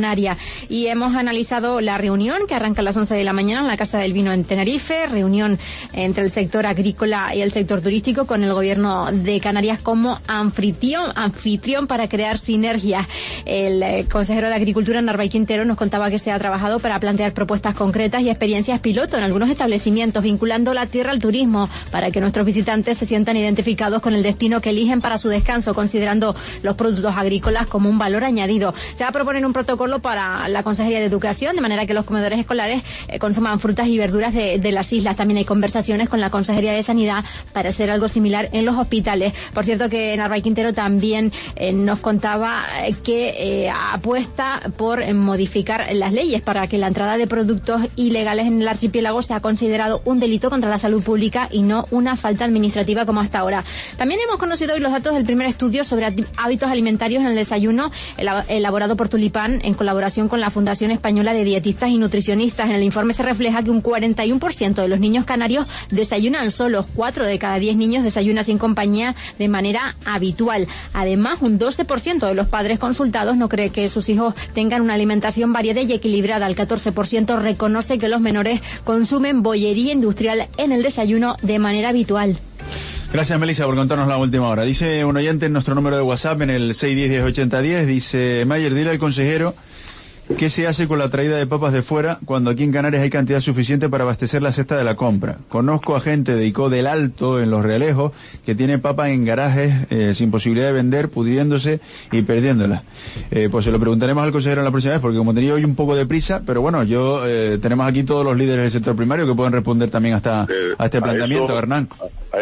y hemos analizado la reunión que arranca a las 11 de la mañana en la Casa del Vino en Tenerife, reunión entre el sector agrícola y el sector turístico con el gobierno de Canarias como anfitrión para crear sinergias. El consejero de Agricultura, Narváez Quintero, nos contaba que se ha trabajado para plantear propuestas concretas y experiencias piloto en algunos establecimientos, vinculando la tierra al turismo para que nuestros visitantes se sientan identificados con el destino que eligen para su descanso, considerando los productos agrícolas como un valor añadido. Se va a proponer un protocolo para la Consejería de Educación, de manera que los comedores escolares consuman frutas y verduras de las islas. También hay conversaciones con la Consejería de Sanidad para hacer algo similar en los hospitales. Por cierto, que Narváez Quintero también nos contaba que apuesta por modificar las leyes para que la entrada de productos ilegales en el archipiélago sea considerado un delito contra la salud pública y no una falta administrativa como hasta ahora. También hemos conocido hoy los datos del primer estudio sobre hábitos alimentarios en el desayuno elaborado por Tulipán en colaboración con la Fundación Española de Dietistas y Nutricionistas. En el informe se refleja que un 41% de los niños canarios desayunan solos. 4 de cada 10 niños desayunan sin compañía de manera habitual. Además, un 12% de los padres consultados no cree que sus hijos tengan una alimentación variada y equilibrada. El 14% reconoce que los menores consumen bollería industrial en el desayuno de manera habitual. Gracias, Melissa, por contarnos la última hora. Dice un oyente en nuestro número de WhatsApp, en el 610-108010, dice: Mayer, dile al consejero ¿qué se hace con la traída de papas de fuera cuando aquí en Canarias hay cantidad suficiente para abastecer la cesta de la compra? Conozco a gente de ICO del Alto, en Los Realejos, que tiene papas en garajes sin posibilidad de vender, pudriéndose y perdiéndolas. Pues se lo preguntaremos al consejero la próxima vez, porque como tenía hoy un poco de prisa, pero bueno, tenemos aquí todos los líderes del sector primario que pueden responder también a este planteamiento, Hernán. A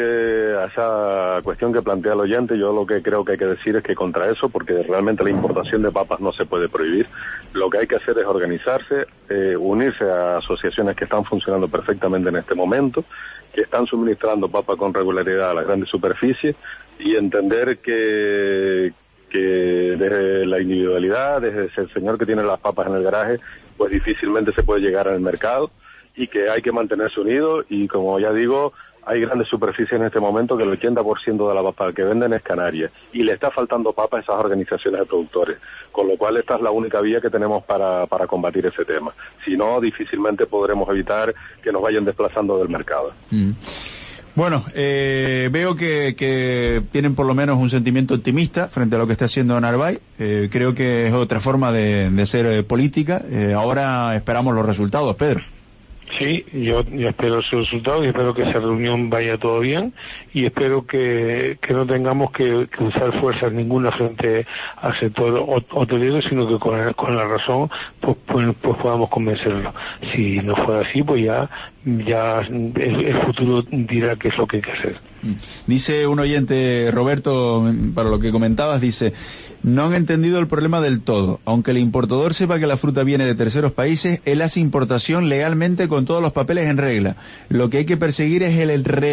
esa cuestión que plantea el oyente, yo lo que creo que hay que decir es que contra eso, porque realmente la importación de papas no se puede prohibir, lo que hay que hacer es organizarse, unirse a asociaciones que están funcionando perfectamente en este momento, que están suministrando papas con regularidad a las grandes superficies, y entender que desde la individualidad, desde el señor que tiene las papas en el garaje, pues difícilmente se puede llegar al mercado, y que hay que mantenerse unidos, y como ya digo, hay grandes superficies en este momento que el 80% de la papa que venden es Canarias, y le está faltando papa a esas organizaciones de productores, con lo cual esta es la única vía que tenemos para combatir ese tema. Si no, difícilmente podremos evitar que nos vayan desplazando del mercado. Bueno, veo que tienen por lo menos un sentimiento optimista frente a lo que está haciendo Narváez. Creo que es otra forma de hacer política. Ahora esperamos los resultados, Pedro. Sí, yo espero esos resultados y espero que esa reunión vaya todo bien, y espero que no tengamos que usar fuerzas ninguna frente al sector hotelero, sino que con la razón pues podamos convencerlo. Si no fuera así, pues ya el futuro dirá qué es lo que hay que hacer. Dice un oyente, Roberto, para lo que comentabas, dice: no han entendido el problema del todo. Aunque el importador sepa que la fruta viene de terceros países, él hace importación legalmente con todos los papeles en regla. Lo que hay que perseguir es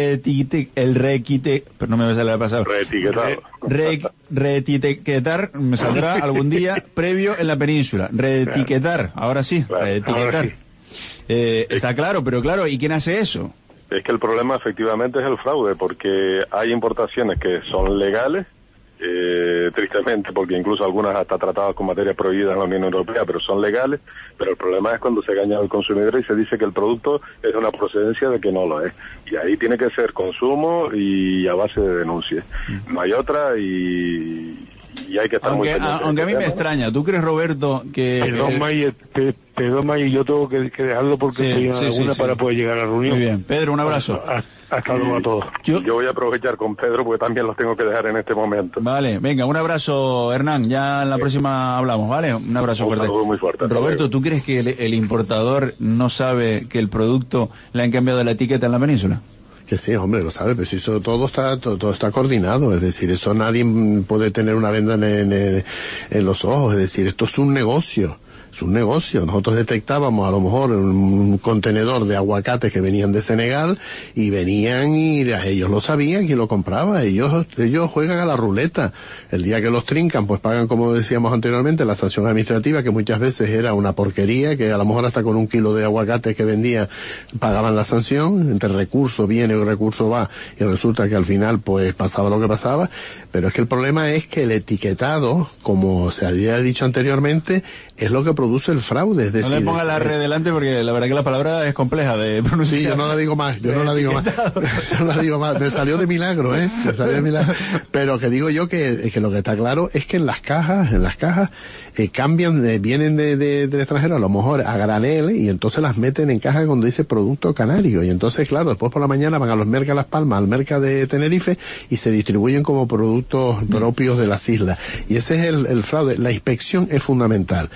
reetiquetar, me saldrá algún día, previo en la península. Reetiquetar, ahora sí, reetiquetar. Está claro, pero claro, ¿y quién hace eso? Es que el problema efectivamente es el fraude, porque hay importaciones que son legales, tristemente, porque incluso algunas hasta tratadas con materias prohibidas en la Unión Europea, pero son legales, pero el problema es cuando se engaña al consumidor y se dice que el producto es de una procedencia de que no lo es, y ahí tiene que ser consumo y a base de denuncias. No hay otra, y hay que estar muy pendientes. Aunque a mí me extraña, ¿tú crees, Roberto, que... Perdón, Mayer, yo tengo que dejarlo porque estoy en alguna para poder llegar a la reunión. Muy bien, Pedro, un abrazo. Hasta luego a todos. Yo voy a aprovechar con Pedro porque también los tengo que dejar en este momento. Vale, venga, un abrazo, Hernán, ya en la próxima hablamos, ¿vale? Un abrazo fuerte. Un saludo muy fuerte. Roberto, ¿tú crees que el importador no sabe que el producto le han cambiado la etiqueta en la península? Que sí, hombre, lo sabe, pero si eso todo está coordinado, es decir, eso nadie puede tener una venda en los ojos, es decir, esto es un negocio. Es un negocio. Nosotros detectábamos a lo mejor un contenedor de aguacates que venían de Senegal y venían y ellos lo sabían quién lo compraba. Ellos juegan a la ruleta. El día que los trincan, pues pagan, como decíamos anteriormente, la sanción administrativa, que muchas veces era una porquería, que a lo mejor hasta con un kilo de aguacates que vendía pagaban la sanción. Entre recurso viene y recurso va, y resulta que al final pues pasaba lo que pasaba. Pero es que el problema es que el etiquetado, como se había dicho anteriormente, es lo que produce el fraude. Es decir, no le ponga la R delante porque la verdad que la palabra es compleja de pronunciar. Sí, yo no la digo más, yo no la digo más. Me salió de milagro, me salió de milagro. Pero que digo yo que lo que está claro es que en las cajas cambian, vienen del extranjero a lo mejor a granel y entonces las meten en cajas donde dice producto canario. Y entonces, claro, después por la mañana van a los mercados Las Palmas, al mercado de Tenerife y se distribuyen como productos propios de las islas. Y ese es el fraude. La inspección es fundamental.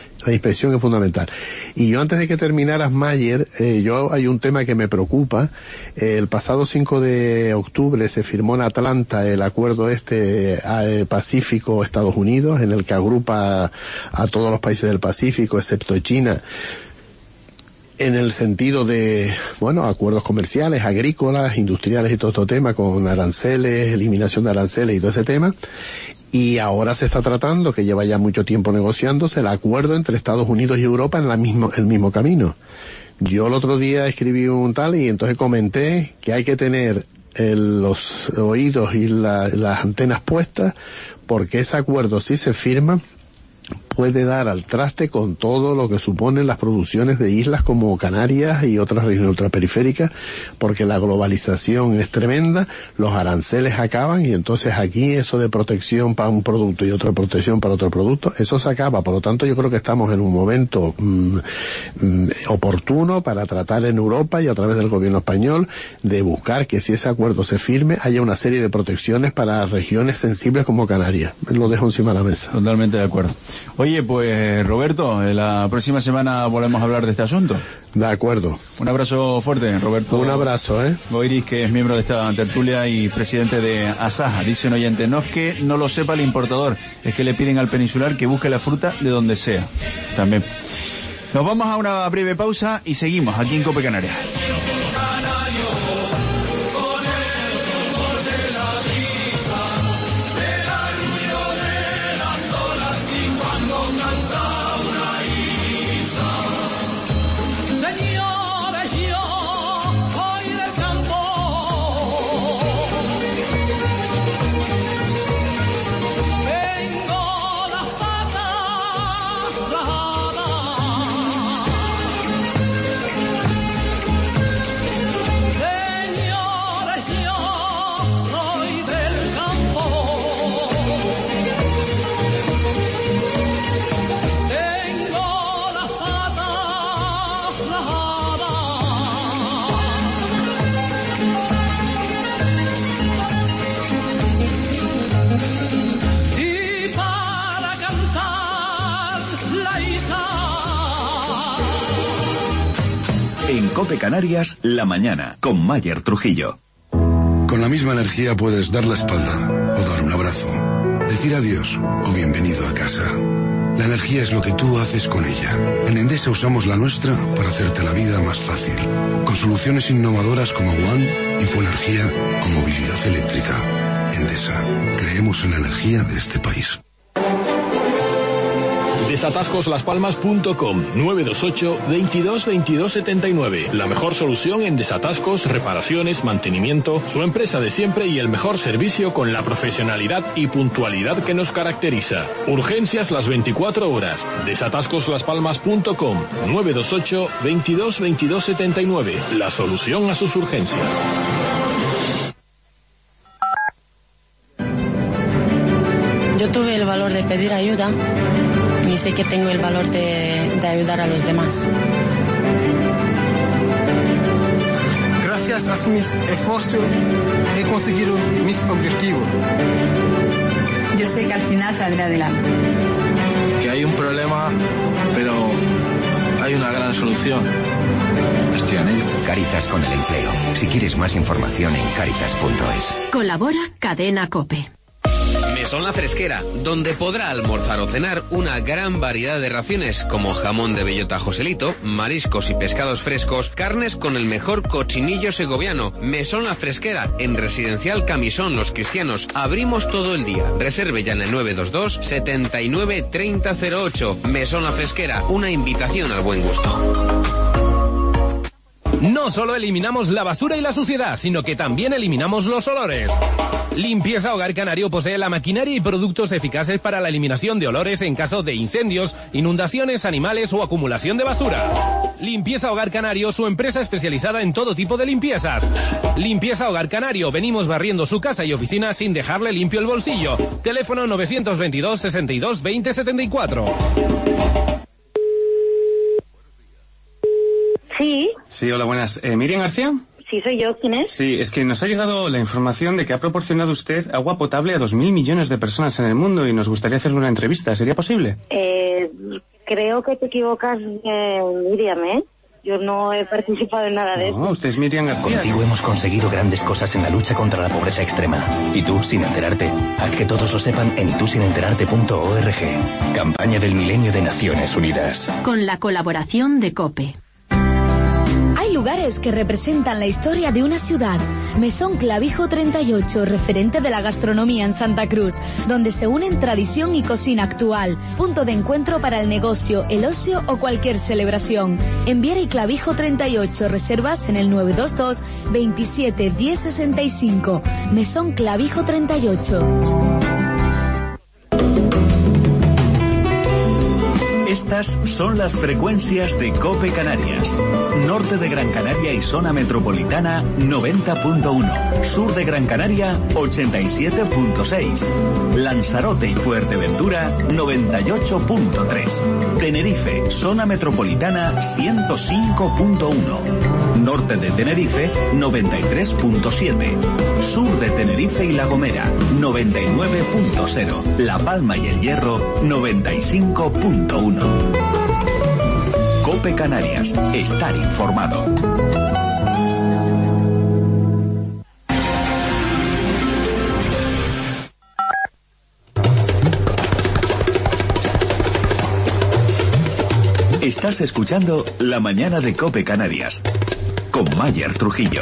Y yo antes de que terminaras, Mayer, hay un tema que me preocupa. El pasado 5 de octubre se firmó en Atlanta el acuerdo Pacífico-Estados Unidos, en el que agrupa a todos los países del Pacífico, excepto China, en el sentido de, acuerdos comerciales, agrícolas, industriales y todo este tema, con aranceles, eliminación de aranceles y todo ese tema. Y ahora se está tratando, que lleva ya mucho tiempo negociándose, el acuerdo entre Estados Unidos y Europa en el mismo camino. Yo el otro día escribí un tal y entonces comenté que hay que tener los oídos y las antenas puestas, porque ese acuerdo, si se firma, puede dar al traste con todo lo que suponen las producciones de islas como Canarias y otras regiones ultraperiféricas, porque la globalización es tremenda, los aranceles acaban y entonces aquí eso de protección para un producto y otra protección para otro producto, eso se acaba. Por lo tanto, yo creo que estamos en un momento oportuno para tratar en Europa y a través del gobierno español de buscar que si ese acuerdo se firme haya una serie de protecciones para regiones sensibles como Canarias. Lo dejo encima de la mesa. Totalmente de acuerdo. Oye, pues Roberto, la próxima semana volvemos a hablar de este asunto. De acuerdo. Un abrazo fuerte, Roberto. Un abrazo, Goiris, que es miembro de esta tertulia y presidente de Asaja. Dice un oyente, no es que no lo sepa el importador, es que le piden al peninsular que busque la fruta de donde sea. También. Nos vamos a una breve pausa y seguimos aquí en COPE Canarias. En COPE Canarias, la mañana, con Mayer Trujillo. Con la misma energía puedes dar la espalda o dar un abrazo, decir adiós o bienvenido a casa. La energía es lo que tú haces con ella. En Endesa usamos la nuestra para hacerte la vida más fácil, con soluciones innovadoras como One, Infoenergía o movilidad eléctrica. Endesa, creemos en la energía de este país. Desatascoslaspalmas.com 928 22 22 79. La mejor solución en desatascos, reparaciones, mantenimiento, su empresa de siempre y el mejor servicio con la profesionalidad y puntualidad que nos caracteriza. Urgencias las 24 horas. Desatascoslaspalmas.com 928 22 22 79. La solución a sus urgencias. Yo tuve el valor de pedir ayuda y sé que tengo el valor de ayudar a los demás. Gracias a mis esfuerzos he conseguido mis objetivos. Yo sé que al final saldré adelante. Que hay un problema, pero hay una gran solución. Estoy en ello. Cáritas con el empleo. Si quieres más información en cáritas.es. Colabora Cadena COPE. Mesón La Fresquera, donde podrá almorzar o cenar una gran variedad de raciones como jamón de bellota Joselito, mariscos y pescados frescos, carnes con el mejor cochinillo segoviano. Mesón La Fresquera, en Residencial Camisón Los Cristianos. Abrimos todo el día. Reserve ya en el 922 79 3008. Mesón La Fresquera, una invitación al buen gusto. No solo eliminamos la basura y la suciedad, sino que también eliminamos los olores. Limpieza Hogar Canario posee la maquinaria y productos eficaces para la eliminación de olores en caso de incendios, inundaciones, animales o acumulación de basura. Limpieza Hogar Canario, su empresa especializada en todo tipo de limpiezas. Limpieza Hogar Canario, venimos barriendo su casa y oficina sin dejarle limpio el bolsillo. Teléfono 922 62 20 74. Sí. Sí, hola, buenas. ¿Miriam García? Sí, soy yo. ¿Quién es? Sí, es que nos ha llegado la información de que ha proporcionado usted agua potable a 2.000 millones de personas en el mundo y nos gustaría hacerle una entrevista. ¿Sería posible? Creo que te equivocas, Miriam, ¿eh? Yo no he participado en nada de eso. No, usted es Miriam García. Contigo hemos conseguido grandes cosas en la lucha contra la pobreza extrema. Y tú, sin enterarte. Haz que todos lo sepan en itusinenterarte.org. Campaña del Milenio de Naciones Unidas. Con la colaboración de COPE. Hay lugares que representan la historia de una ciudad. Mesón Clavijo 38, referente de la gastronomía en Santa Cruz, donde se unen tradición y cocina actual. Punto de encuentro para el negocio, el ocio o cualquier celebración. En Viera y Clavijo 38, reservas en el 922 27 10 65. Mesón Clavijo 38. Estas son las frecuencias de COPE Canarias. Norte de Gran Canaria y zona metropolitana 90.1. Sur de Gran Canaria 87.6. Lanzarote y Fuerteventura 98.3. Tenerife, zona metropolitana 105.1. Norte de Tenerife 93.7. Sur de Tenerife y La Gomera 99.0. La Palma y El Hierro 95.1. COPE Canarias. Estar informado. Estás escuchando La Mañana de COPE Canarias con Mayer Trujillo.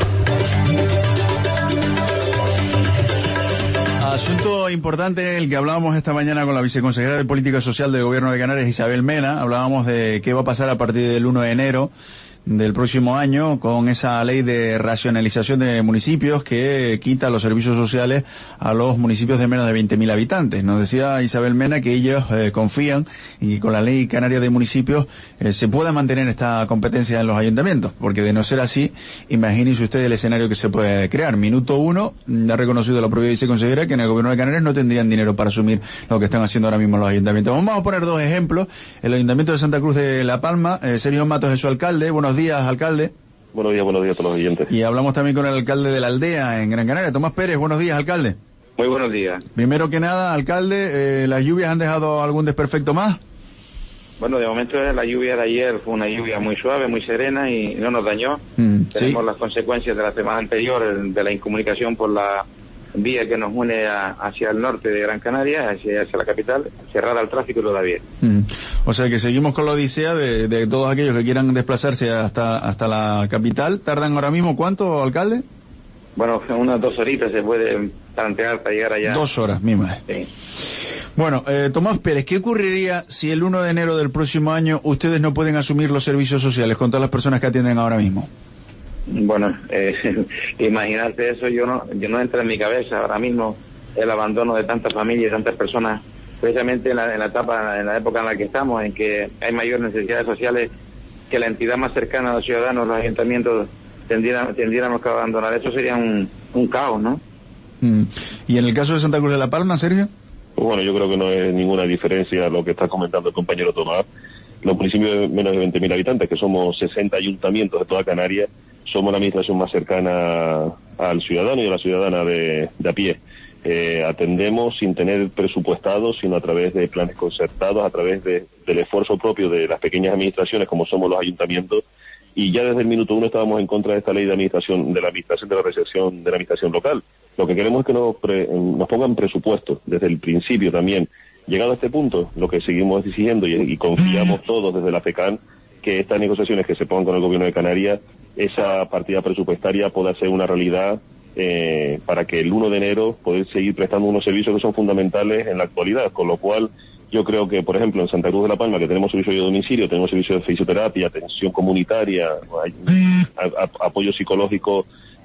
Asunto importante el que hablábamos esta mañana con la viceconsejera de Política Social del Gobierno de Canarias, Isabel Mena. Hablábamos de qué va a pasar a partir del 1 de enero del próximo año con esa ley de racionalización de municipios que quita los servicios sociales a los municipios de menos de 20.000 habitantes. Nos decía Isabel Mena que ellos confían y con la ley canaria de municipios se pueda mantener esta competencia en los ayuntamientos, porque de no ser así, imagínense usted el escenario que se puede crear. Minuto 1, ha reconocido la propia viceconsejera que en el Gobierno de Canarias no tendrían dinero para asumir lo que están haciendo ahora mismo los ayuntamientos. Vamos a poner dos ejemplos. El Ayuntamiento de Santa Cruz de La Palma, Sergio Matos es su alcalde. Buenos días, alcalde. Buenos días a todos los oyentes. Y hablamos también con el alcalde de la aldea en Gran Canaria, Tomás Pérez. Buenos días, alcalde. Muy buenos días. Primero que nada, alcalde, ¿las lluvias han dejado algún desperfecto más? Bueno, de momento la lluvia de ayer fue una lluvia muy suave, muy serena y no nos dañó. Tenemos las consecuencias de la semana anterior de la incomunicación por la vía que nos une hacia el norte de Gran Canaria, hacia la capital, cerrada al tráfico todavía. O sea que seguimos con la odisea de todos aquellos que quieran desplazarse hasta la capital. ¿Tardan ahora mismo cuánto, alcalde? Bueno, unas 2 horitas se puede plantear para llegar allá. 2 horas, mi madre. Sí. Bueno, Tomás Pérez, ¿qué ocurriría si el 1 de enero del próximo año ustedes no pueden asumir los servicios sociales con todas las personas que atienden ahora mismo? Bueno, imaginarte eso, yo no entra en mi cabeza ahora mismo el abandono de tantas familias y tantas personas, precisamente en la época en la que estamos, en que hay mayores necesidades sociales, que la entidad más cercana a los ciudadanos, los ayuntamientos, tendiéramos que abandonar. Eso sería un caos, ¿no? ¿Y en el caso de Santa Cruz de la Palma, Sergio? Pues bueno, yo creo que no es ninguna diferencia lo que está comentando el compañero Tomás. Los municipios de menos de 20.000 habitantes, que somos 60 ayuntamientos de toda Canarias, somos la administración más cercana al ciudadano y a la ciudadana de a pie. Atendemos sin tener presupuestados, sino a través de planes concertados, a través del esfuerzo propio de las pequeñas administraciones, como somos los ayuntamientos, y ya desde el minuto 1 estábamos en contra de esta ley de la administración de la recepción de la administración local. Lo que queremos es que nos pongan presupuestos desde el principio también. Llegado a este punto, lo que seguimos exigiendo y confiamos todos desde la FECAN, que estas negociaciones que se pongan con el Gobierno de Canarias, esa partida presupuestaria pueda ser una realidad para que el 1 de enero poder seguir prestando unos servicios que son fundamentales en la actualidad, con lo cual yo creo que, por ejemplo, en Santa Cruz de la Palma, que tenemos servicio de domicilio, tenemos servicio de fisioterapia, atención comunitaria, apoyo psicológico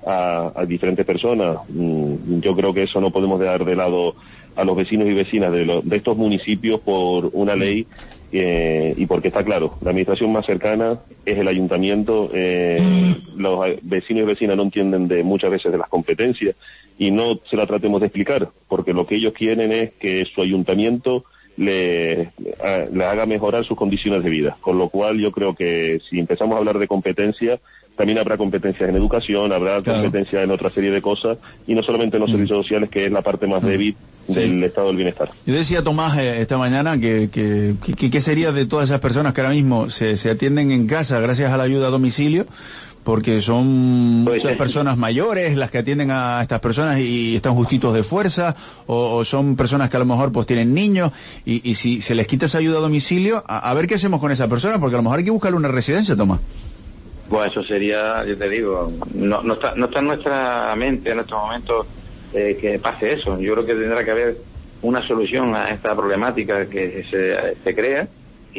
a diferentes personas. Yo creo que eso no podemos dejar de lado a los vecinos y vecinas de estos municipios por una ley, y porque está claro, la administración más cercana es el ayuntamiento. Los vecinos y vecinas no entienden muchas veces de las competencias, y no se la tratemos de explicar, porque lo que ellos quieren es que su ayuntamiento le haga mejorar sus condiciones de vida, con lo cual yo creo que si empezamos a hablar de competencia, también habrá competencias en educación, habrá competencias en otra serie de cosas, y no solamente en los servicios sociales, que es la parte más débil del estado del bienestar. Yo decía, Tomás, esta mañana que qué sería de todas esas personas que ahora mismo se atienden en casa gracias a la ayuda a domicilio, porque son muchas personas mayores las que atienden a estas personas y están justitos de fuerza, o son personas que a lo mejor pues tienen niños, y si se les quita esa ayuda a domicilio, a ver qué hacemos con esa persona, porque a lo mejor hay que buscarle una residencia, Tomás. Pues eso sería, yo te digo, no está en nuestra mente en estos momentos que pase eso. Yo creo que tendrá que haber una solución a esta problemática que se crea,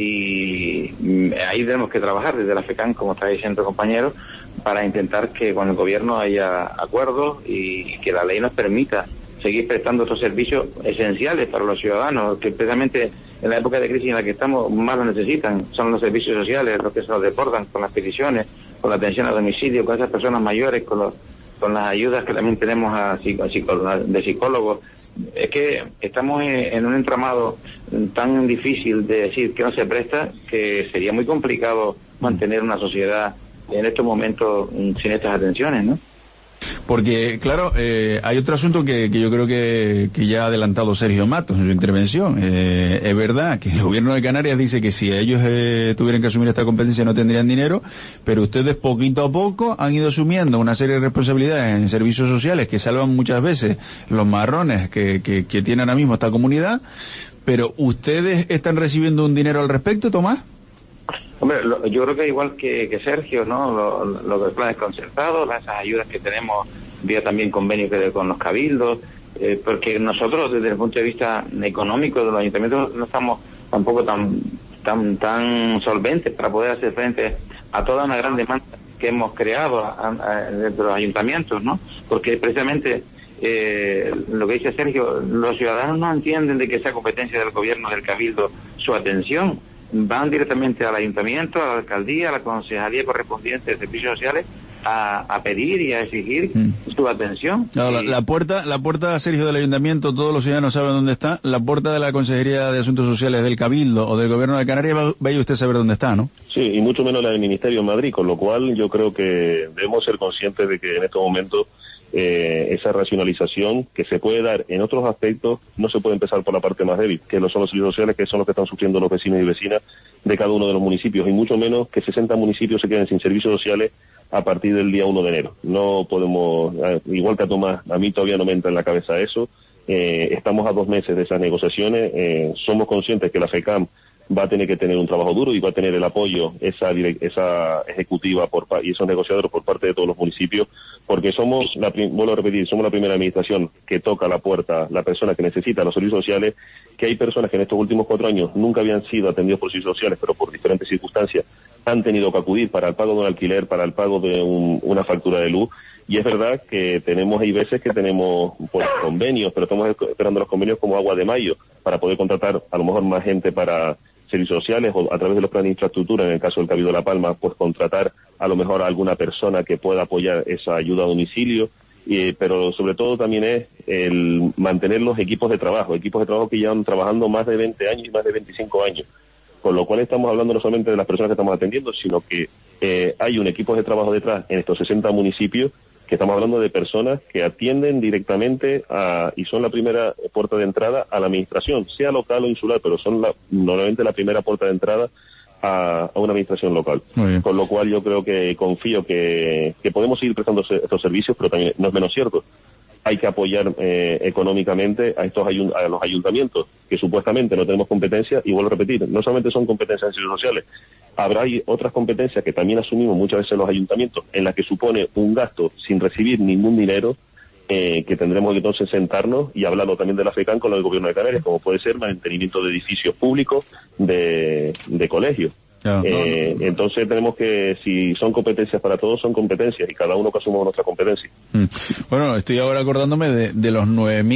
y ahí tenemos que trabajar desde la FECAN, como está diciendo el compañero, para intentar que con el gobierno haya acuerdos y que la ley nos permita seguir prestando estos servicios esenciales para los ciudadanos, que precisamente en la época de crisis en la que estamos más lo necesitan. Son los servicios sociales los que se nos desbordan con las peticiones, con la atención a domicilio, con esas personas mayores, con las ayudas que también tenemos de psicólogos. Es que estamos en un entramado tan difícil de decir que no se presta, que sería muy complicado mantener una sociedad en estos momentos sin estas atenciones, ¿no? Porque, claro, hay otro asunto que yo creo que ya ha adelantado Sergio Matos en su intervención. Es verdad que el gobierno de Canarias dice que si ellos tuvieran que asumir esta competencia no tendrían dinero, pero ustedes poquito a poco han ido asumiendo una serie de responsabilidades en servicios sociales que salvan muchas veces los marrones que tiene ahora mismo esta comunidad, pero ¿ustedes están recibiendo un dinero al respecto, Tomás? Hombre, yo creo que igual que Sergio, ¿no? Los planes concertados, esas ayudas que tenemos vía también convenio con los cabildos, porque nosotros desde el punto de vista económico de los ayuntamientos no estamos tampoco tan solventes para poder hacer frente a toda una gran demanda que hemos creado dentro de los ayuntamientos, ¿no? Porque precisamente lo que dice Sergio, los ciudadanos no entienden de que sea competencia del gobierno, del cabildo, su atención. Van directamente al ayuntamiento, a la alcaldía, a la concejalía correspondiente de servicios sociales a pedir y a exigir su atención. No, la puerta, Sergio, del ayuntamiento, todos los ciudadanos saben dónde está. La puerta de la Consejería de Asuntos Sociales del Cabildo o del Gobierno de Canarias, vaya usted a saber dónde está, ¿no? Sí, y mucho menos la del Ministerio de Madrid, con lo cual yo creo que debemos ser conscientes de que en estos momentos esa racionalización que se puede dar en otros aspectos no se puede empezar por la parte más débil, que son los servicios sociales, que son los que están sufriendo los vecinos y vecinas de cada uno de los municipios, y mucho menos que 60 municipios se queden sin servicios sociales a partir del día 1 de enero. No podemos, igual que a Tomás, a mí todavía no me entra en la cabeza eso. Estamos a 2 meses de esas negociaciones, somos conscientes que la FECAM va a tener que tener un trabajo duro y va a tener el apoyo, esa ejecutiva y esos negociadores por parte de todos los municipios, porque vuelvo a repetir, somos la primera administración que toca a la puerta la persona que necesita los servicios sociales, que hay personas que en estos últimos 4 años nunca habían sido atendidos por servicios sociales, pero por diferentes circunstancias han tenido que acudir para el pago de un alquiler, para el pago de una factura de luz. Y es verdad que hay veces que tenemos convenios, pero estamos esperando los convenios como agua de mayo para poder contratar a lo mejor más gente para servicios sociales, o a través de los planes de infraestructura, en el caso del Cabildo de La Palma, pues contratar a lo mejor a alguna persona que pueda apoyar esa ayuda a domicilio, pero sobre todo también es el mantener los equipos de trabajo que llevan trabajando más de 20 años y más de 25 años, con lo cual estamos hablando no solamente de las personas que estamos atendiendo, sino que hay un equipo de trabajo detrás en estos 60 municipios, que estamos hablando de personas que atienden directamente y son la primera puerta de entrada a la administración, sea local o insular, pero son normalmente la primera puerta de entrada a una administración local. Con lo cual yo creo que confío que podemos seguir prestando estos servicios, pero también no es menos cierto. Hay que apoyar económicamente a los ayuntamientos, que supuestamente no tenemos competencia, y vuelvo a repetir, no solamente son competencias en servicios sociales, habrá otras competencias que también asumimos muchas veces los ayuntamientos, en las que supone un gasto sin recibir ningún dinero, que tendremos que entonces sentarnos y hablarlo también de la FECAN con el Gobierno de Canarias, como puede ser mantenimiento de edificios públicos, de colegios. Claro, entonces tenemos que, si son competencias para todos, son competencias y cada uno que asuma nuestra competencia. Bueno, estoy ahora acordándome de los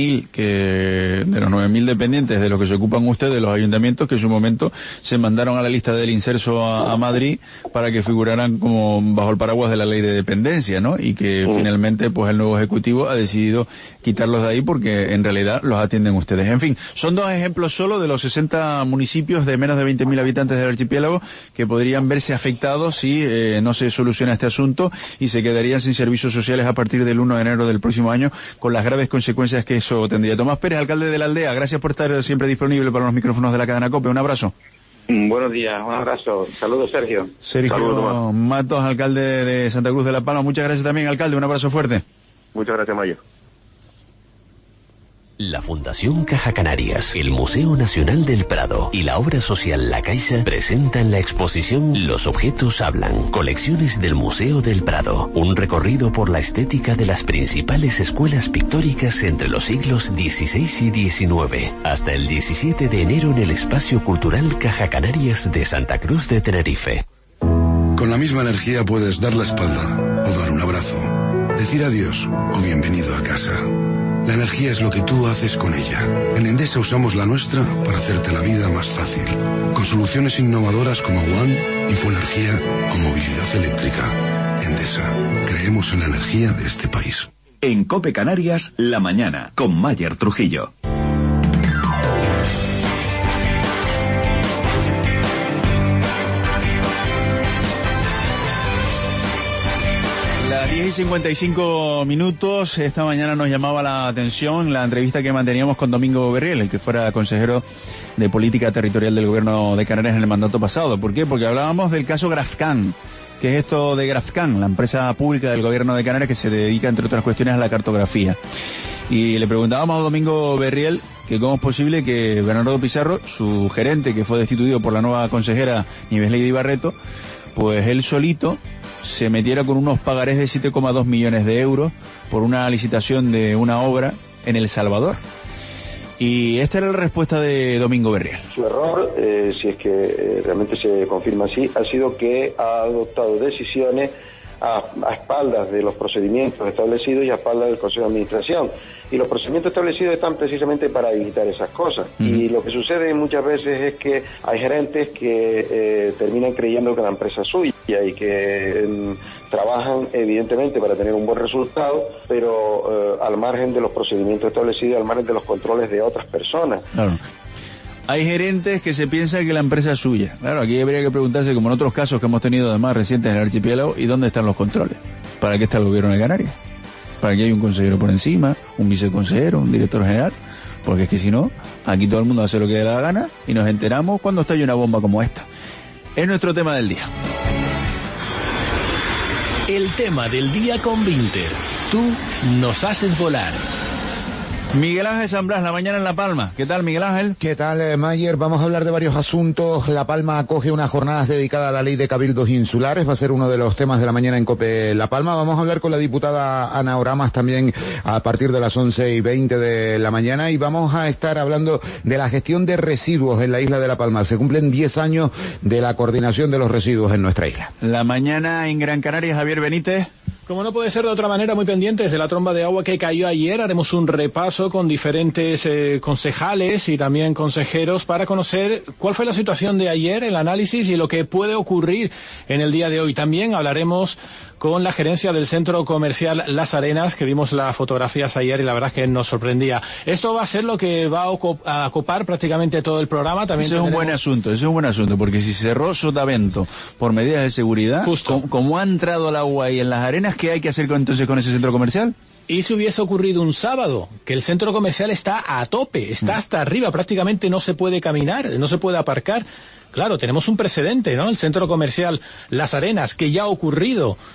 9.000 dependientes de los que se ocupan ustedes, de los ayuntamientos, que en su momento se mandaron a la lista del inserso a Madrid para que figuraran como bajo el paraguas de la ley de dependencia, ¿no? Y que finalmente pues el nuevo ejecutivo ha decidido quitarlos de ahí porque en realidad los atienden ustedes. En fin, son 2 ejemplos solo de los 60 municipios de menos de 20.000 habitantes del archipiélago que podrían verse afectados si no se soluciona este asunto y se quedarían sin servicios sociales a partir del 1 de enero del próximo año, con las graves consecuencias que eso tendría. Tomás Pérez, alcalde de la Aldea, gracias por estar siempre disponible para los micrófonos de la cadena COPE. Un abrazo. Buenos días, un abrazo. Saludos, Sergio. Sergio Matos, alcalde de Santa Cruz de la Palma. Muchas gracias también, alcalde. Un abrazo fuerte. Muchas gracias, Mayo. La Fundación Caja Canarias, el Museo Nacional del Prado y la obra social La Caixa presentan la exposición Los objetos hablan, colecciones del Museo del Prado, un recorrido por la estética de las principales escuelas pictóricas entre los siglos XVI y XIX, hasta el 17 de enero en el Espacio Cultural Caja Canarias de Santa Cruz de Tenerife. Con la misma energía puedes dar la espalda o dar un abrazo, decir adiós o bienvenido a casa. La energía es lo que tú haces con ella. En Endesa usamos la nuestra para hacerte la vida más fácil. Con soluciones innovadoras como One, Infoenergía o movilidad eléctrica. Endesa, creemos en la energía de este país. En COPE Canarias, la mañana, con Mayer Trujillo. Las 10:55. Esta mañana nos llamaba la atención la entrevista que manteníamos con Domingo Berriel, el que fuera consejero de Política Territorial del Gobierno de Canarias en el mandato pasado. ¿Por qué? Porque hablábamos del caso Grafcan. ¿Qué es esto de Grafcan? La empresa pública del Gobierno de Canarias que se dedica, entre otras cuestiones, a la cartografía. Y le preguntábamos a Domingo Berriel que cómo es posible que Bernardo Pizarro, su gerente, que fue destituido por la nueva consejera Nieves Lady Barreto, pues él solito se metiera con unos pagarés de 7,2 millones de euros por una licitación de una obra en El Salvador. Y esta era la respuesta de Domingo Berriel. Su error, si es que realmente se confirma así, ha sido que ha adoptado decisiones a espaldas de los procedimientos establecidos y a espaldas del Consejo de Administración. Y los procedimientos establecidos están precisamente para evitar esas cosas. Y lo que sucede muchas veces es que hay gerentes que terminan creyendo que la empresa es suya y que trabajan evidentemente para tener un buen resultado, pero al margen de los procedimientos establecidos, al margen de los controles de otras personas. Claro. Hay gerentes que se piensa que la empresa es suya. Claro, aquí habría que preguntarse, como en otros casos que hemos tenido además recientes en el archipiélago, ¿y dónde están los controles? ¿Para qué está el Gobierno de Canarias? ¿Para qué hay un consejero por encima, un viceconsejero, un director general? Porque es que si no, aquí todo el mundo hace lo que le da la gana y nos enteramos cuando estalla una bomba como esta. Es nuestro tema del día. El tema del día con Vinter. Tú nos haces volar. Miguel Ángel San Blas, La Mañana en La Palma. ¿Qué tal, Miguel Ángel? ¿Qué tal, Mayer? Vamos a hablar de varios asuntos. La Palma acoge unas jornadas dedicadas a la ley de cabildos insulares. Va a ser uno de los temas de la mañana en COPE La Palma. Vamos a hablar con la diputada Ana Oramas también a partir de las 11:20 de la mañana. Y vamos a estar hablando de la gestión de residuos en la isla de La Palma. Se cumplen 10 años de la coordinación de los residuos en nuestra isla. La mañana en Gran Canaria, Javier Benítez. Como no puede ser de otra manera, muy pendientes de la tromba de agua que cayó ayer. Haremos un repaso con diferentes concejales y también consejeros para conocer cuál fue la situación de ayer, el análisis y lo que puede ocurrir en el día de hoy. También hablaremos con la gerencia del centro comercial Las Arenas, que vimos las fotografías ayer y la verdad es que nos sorprendía. Esto va a ser lo que va a ocupar prácticamente todo el programa. También eso es un buen asunto, porque si cerró Sotavento por medidas de seguridad, como ha entrado el agua ahí en Las Arenas, ¿qué hay que hacer entonces con ese centro comercial? Y si hubiese ocurrido un sábado, que el centro comercial está a tope, está hasta arriba, prácticamente no se puede caminar, no se puede aparcar. Claro, tenemos un precedente, ¿no? El centro comercial Las Arenas, que ya ha ocurrido.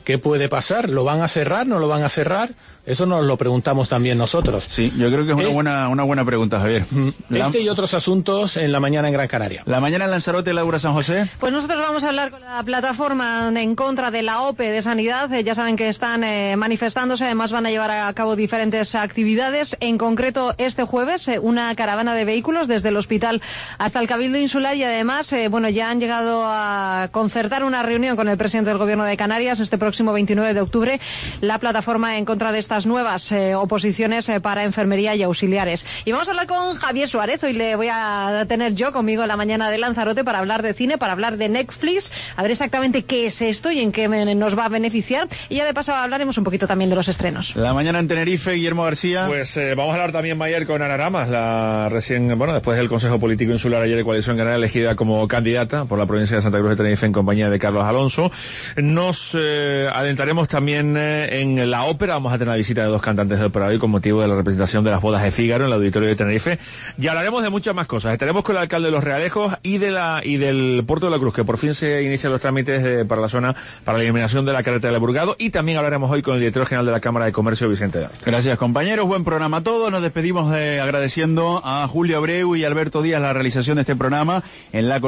¿Qué puede pasar? ¿Lo van a cerrar? ¿No lo van a cerrar? Eso nos lo preguntamos también nosotros. Sí, yo creo que es una buena pregunta, Javier. Y otros asuntos en la mañana en Gran Canaria. La mañana en Lanzarote, Laura San José. Pues nosotros vamos a hablar con la plataforma en contra de la OPE de Sanidad. Ya saben que están manifestándose, además van a llevar a cabo diferentes actividades. En concreto, este jueves, una caravana de vehículos desde el hospital hasta el Cabildo Insular y además, ya han llegado a concertar una reunión con el presidente del Gobierno de Canarias este próximo 29 de octubre, la plataforma en contra de estas nuevas oposiciones para enfermería y auxiliares. Y vamos a hablar con Javier Suárez. Hoy le voy a tener yo conmigo en la mañana de Lanzarote para hablar de cine, para hablar de Netflix, a ver exactamente qué es esto y en qué nos va a beneficiar. Y ya de paso hablaremos un poquito también de los estrenos. La mañana en Tenerife, Guillermo García. Pues vamos a hablar también, Mayer, con Ana Aramas, después del Consejo Político Insular ayer de Coalición Canaria, elegida como candidata por la provincia de Santa Cruz de Tenerife en compañía de Carlos Alonso. Nos adentraremos también en la ópera. Vamos a tener la visita de dos cantantes de ópera hoy con motivo de la representación de las bodas de Fígaro en el Auditorio de Tenerife. Y hablaremos de muchas más cosas. Estaremos con el alcalde de Los Realejos y del Puerto de la Cruz, que por fin se inician los trámites para la zona, para la eliminación de la carretera del Burgado. Y también hablaremos hoy con el director general de la Cámara de Comercio, Vicente Darte. Gracias, compañeros. Buen programa a todos. Nos despedimos agradeciendo a Julio Abreu y Alberto Díaz la realización de este programa en la